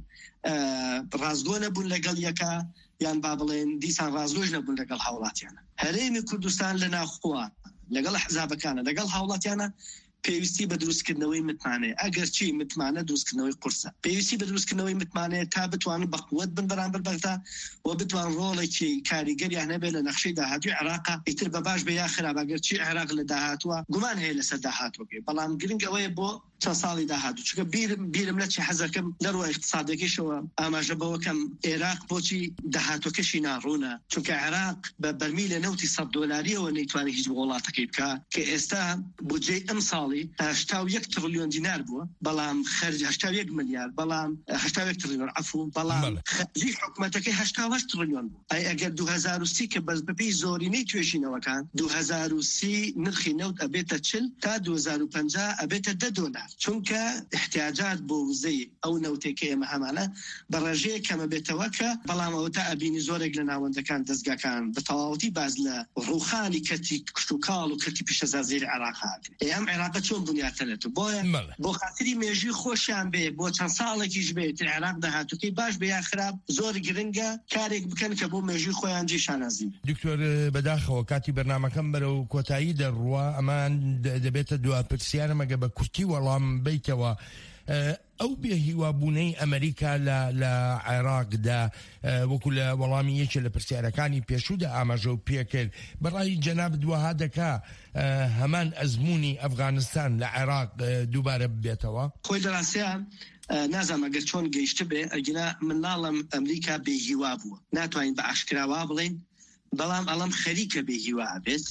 ڕازگۆ نەبوون لەگەڵ یەکە یان با بڵێن دیسان ڕازگۆش نەبوون لەگەڵ هاوڵاتیانە. هەرێمی کوردستان لە ناوخۆوە لەگەڵ حزابەکانە لەگەڵ هاوڵاتیانە پێویستی بە دروستکردنەوەی متمانەیە. ئەگەر چی متمانە دروستکردنەوەی قورسە، پێویستی بە دروستکردنەوەی متمانەیە تا بتوانن بە قووەت بن بەرامبەر بەغدا و بتوان ڕۆڵێکی کاریگەریان هەبێت لە نەخشەی داهاتووی عێراقا ئیتر بە باش بە یا خراپ. ئەگەر چی عێراق لە داهاتووە گومان هەیە لەسەر داهاتوەکەی، بەڵام گرنگ ئەوەیە بۆ چەند ساڵی داهاتوو، چکە بیرم بیرم لە چی حەزەکەم لە ڕووی اقتصادەکەیشەوە ئاماژە بەوەکەم عێراق بۆچی داهاتوەکەشی ناڕوونە، چونکە عێراق بە بەرمیلە نەوتی سەد دۆلاریەوە نەیتوانێت هیچ وڵاتەکەی بکە کە ئێستا بودجەی ئەم ساڵی هەشتا و یەک تریلیۆن دینار بووە، بەڵام خەرج هەشتا و یەک ملیار، بەڵام هەشتا و یەک تریلیۆن عەفو، بەڵام خەرجی حکوومەتەکەی هەشتا و هەشت تریلیۆن بوو. ئەی ئەگەر دوو هەزار و سی کە بەس بەپێی زۆرینەی توێژینەوەکان دوو هەزار و سی نرخی نەوت ئەبێتە چل تا دوو هەزار و پەنجا ئەبێتە دە دۆلار، چونکە احتیاجات بۆ وزەی ئەو نەوتێکە ئێمە هەمانە بە ڕێژەیە کەمە بێتەوە کە بەڵام ئەوە تا ئەبینی زۆرێک لە ناوەندەکان دەستگاکان بە تەواوەتی باز لە ڕووخانی کەتی کشت و کاڵ و کەتی پیشەزازیری عێراق هات. ئەم عێراق چۆن بنیاتەنێت بۆیە بۆ خاطری مێژوی خۆشیان بێ بۆ چەند ساڵێکیش بێت عێراق داهاتووکەی باش بە یا خراپ زۆر گرنگە کارێک بکەن کە بۆ مێژوی خۆیان جێشانازی. دکتۆر بەداخەوە کاتی بەرنامەکەم بەرەو کۆتایی دەڕوە، ئەمان دەبێتە دوا پرسیارە مەگە بە کورتی وەڵام بیتەوە. ئەو بێهیوابوونەی ئەمریکا لە عێراقدا وەکو لە وەڵامی یەکێ لە پرسیارەکانی پێشوودا ئاماژە و پێکرد، بەڕای جەناب دووەها دەکا هەمان ئەزمموی ئەفغانستان لە عێراق دووبارە ببێتەوە؟ خۆی لەڕاستیان نازانم ئەگەر چۆن گەیشتە بێ ئەگینا مناڵم ئەمریکا بێهیوا بووە، ناتوانین بە ئاشکراوا بڵێن، بەڵام ئەڵەم خەریکە بێهیوا ئەبێت،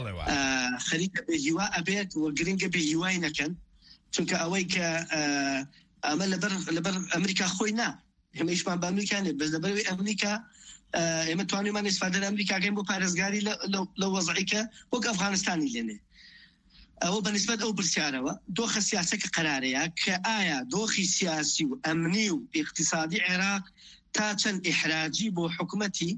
خەریکە بێهیوا ئەبێت و گرنگە بێهیوای نەکەن، چونکە ئەوەی کە ئەمە لەبەر ئەمریکا خۆی نا هەمەیشمان بە ئەمریکانێت بەس لەبەرەوەی ئەمریکا ئێمە توانیمان ئێسفادە لە ئەمریکاگەین بۆ پارێزگاری لە وەزعیکە وەک ئەفغانستانی لێنێ. ئەوە بەنسبەت ئەو پرسیارەوە دۆخە سیاسەکە قەرارەیە کە ئایا دۆخی سیاسی و ئەمنی و اقتصادی عێراق تا چەند ئیحراجی بۆ حکوومەتی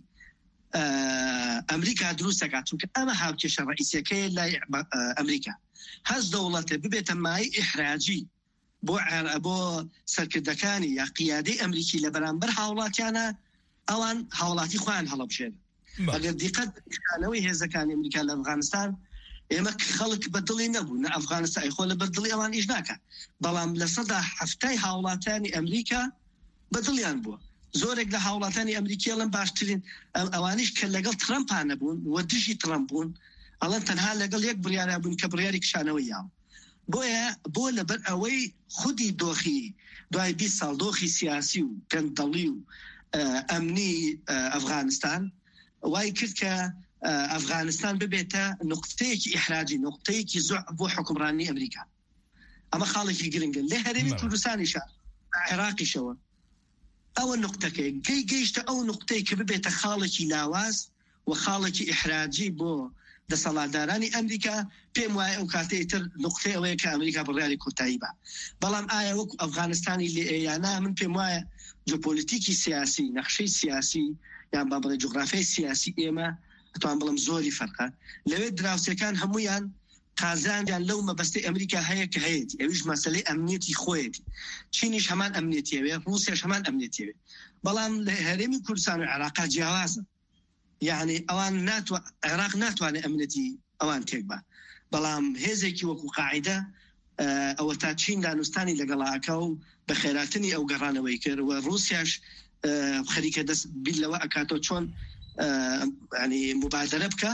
ئەمریکا دروستەکات، چونکە ئەمە هاوکێشە ڕئیسیەکەی لای ئەمریکا هەز دەوڵەتە ببێتە مای ئیحراجی بۆ بۆ سەرکردەکانی یا قیادەی ئەمریکی لە بەرامبەر هاوڵاتیانە، ئەوان هاوڵاتی خۆیان هەڵەبژێن. ئەگەر دیقەت بکەنەوەی هێزەکانی ئەمریکا لە ئەفغانستان ئێمە خەڵک بەدڵی نەبوو، نە ئەفغانستان خۆ لە بەردڵی ئەوان ئیش ناکە، بەڵام لە سەدا هەفتای هاوڵاتیانی ئەمریکا بەدڵیان بووە. زۆرێک لە هاوڵاتانی ئەمریکیڵن باشترین ئەوانیش کە لەگەڵ ترەمپانە بوون و دژی ترەمپ بوون، ئەڵەن تەنها لەگەڵ یەک بڕیارە بوون کە بڕیاری کشانەوەی یاو. بۆیە بۆ لەبەر ئەوەی خودی دۆخی دوای بیست ساڵ دۆخی سیاسی و گەندەڵی و ئەمنی ئەفغانستان وای کرد کە ئەفغانستان ببێتە نقطەیەکی ئیحراجی، نقطەیەکی زۆر بۆ حکومڕانی ئەمریکا. ئەمە خاڵێکی گرنگن لە هەرێمی کوردستانیشە عێراقیشەوە. ئەوە نقطەکەی گەی گەیشتە ئەو نقطەی کە ببێتە خاڵێکی لاواز و خاڵێکی ئیحراجی بۆ دەسەڵاتدارانی ئەمریکا. پێم وایە ئەو کاتەی تر نقطەی ئەوەیە کە ئەمریکا بڕیاری کۆتایی بە. بەڵام ئایا وەکو ئەفغانستانی لێ یانا من پێم وایە جۆپۆلیتیکی سیاسی، نەخشەی سیاسی یان با بڵێ جوغرافیای سیاسی ئێمە ئەتوان بڵم زۆری فەرقە. لەوێ دراوسەکان هەمویان قازانیان لەو مەبەستەی ئەمریکا هەیە کە هەیەی، ئەویش مەسەلەی ئەمنیەتی خۆیەتی، چینیش هەمان ئەمنیەتیەوێ، رووسیاش هەمان ئەمنیەتیەوێ، بەڵام لە هەرێمی کوردستان و عێراق جیاوازن. یعنی ئەوان ناتوان عێراق ناتوانێت ئەمنیەتی ئەوان تێک بە، بەڵام هێزێکی وەکو قاعیدە ئەوە تا چین دانوستانی لەگەڵاکە و بە خێراتنی ئەو گەڕانەوەی کرد و رووسیاش خەریکە دەست بیل لەوە ئەکاتەوە چۆن ینی مبادرە بکە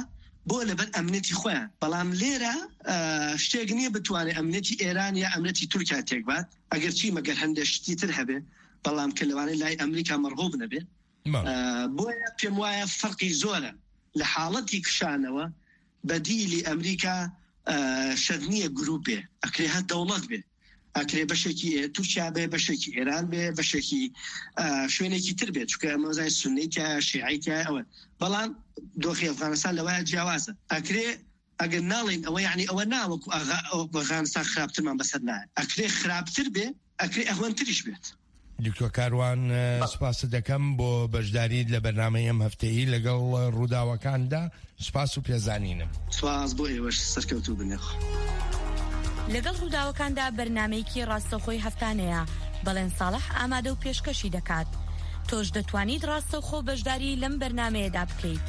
بۆ لەبەر ئەمنێتی خۆیان بەڵام لێرە شتێک نییە بتوانێت ئەمنێتی ئێران یا ئەمنێتی تورکیا تێکبات ئەگەر چی مەگەر هەندێک شتی تر هەبێ بەڵام کە لەوانەیە لای ئەمریکا مەرغوب نەبێ بۆیە پێم وایە فەرقی زۆرە لە حاڵەتی کشانەوە بەدیلی ئەمریکا شەد نییە گروپ بێ ئەکرێ هەر دەوڵەت بێ ئەکرێ بەشێکی تورکیا بێ بەشێکی ئێران بێ بەشێکی شوێنێکی تر بێت چکە ئەمەزای سونیتە شیعیتە ئەوە بەڵام دۆخی ئەفغانستان لەوایە جیاوازە ئەکرێ ئەگەر ناڵین ئەوە یعنی ئەوە ناوەکو ئەفغانستان خراپترمان بەسەر نایە ئەکرێ خراپتر بێ ئەکرێ ئەوەنتریش بێت. دکتۆر کاروان سپاس دەکەم بۆ بەشداریت لە بەرنامەی ئەم هەفتەیی لەگەڵ ڕووداوەکاندا سپاس و پێزانینم. سپاس بۆ ئێوەش سەرکەوتوو بنێخ. لەگەڵ ڕووداوەکاندا بەرنامەیەکی ڕاستەوخۆی هەفتانەیە بەڵێن ساڵح ئامادە و پێشکەشی دەکات. تۆش دەتوانیت ڕاستەوخۆ بەشداری لەم بەرنامەیەدا بکەیت.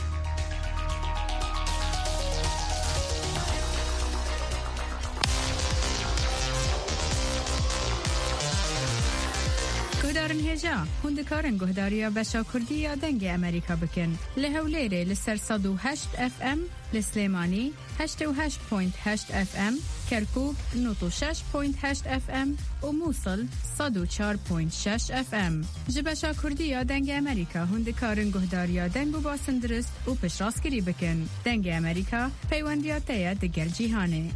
گۆدارن هێژا هوندکارن گۆداریە بەشا کوردی یا دەنگی ئەمریکا بکەن لە هەولێرێ لەسەر سەد و هەشت ئەف ئەم لە سلێمانی هەشتە و هەشت پۆینت هەشت ئەف ئەم کەرکووک نۆت و شەش پۆینت هەشت ئەف ئەم و مووسڵ سەد و چوار پۆینت شەش ئەف ئەم ji بەشا کوردی یا دەنگی ئەمریکا هوندکارن گۆداریە دەنگ و باسن درست و پشتڕاستگیری بکەن دەنگی ئەمریکا پەیوەندیاتەیە دەگەل جیهانێ.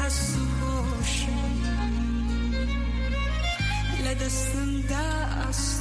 دەستمدا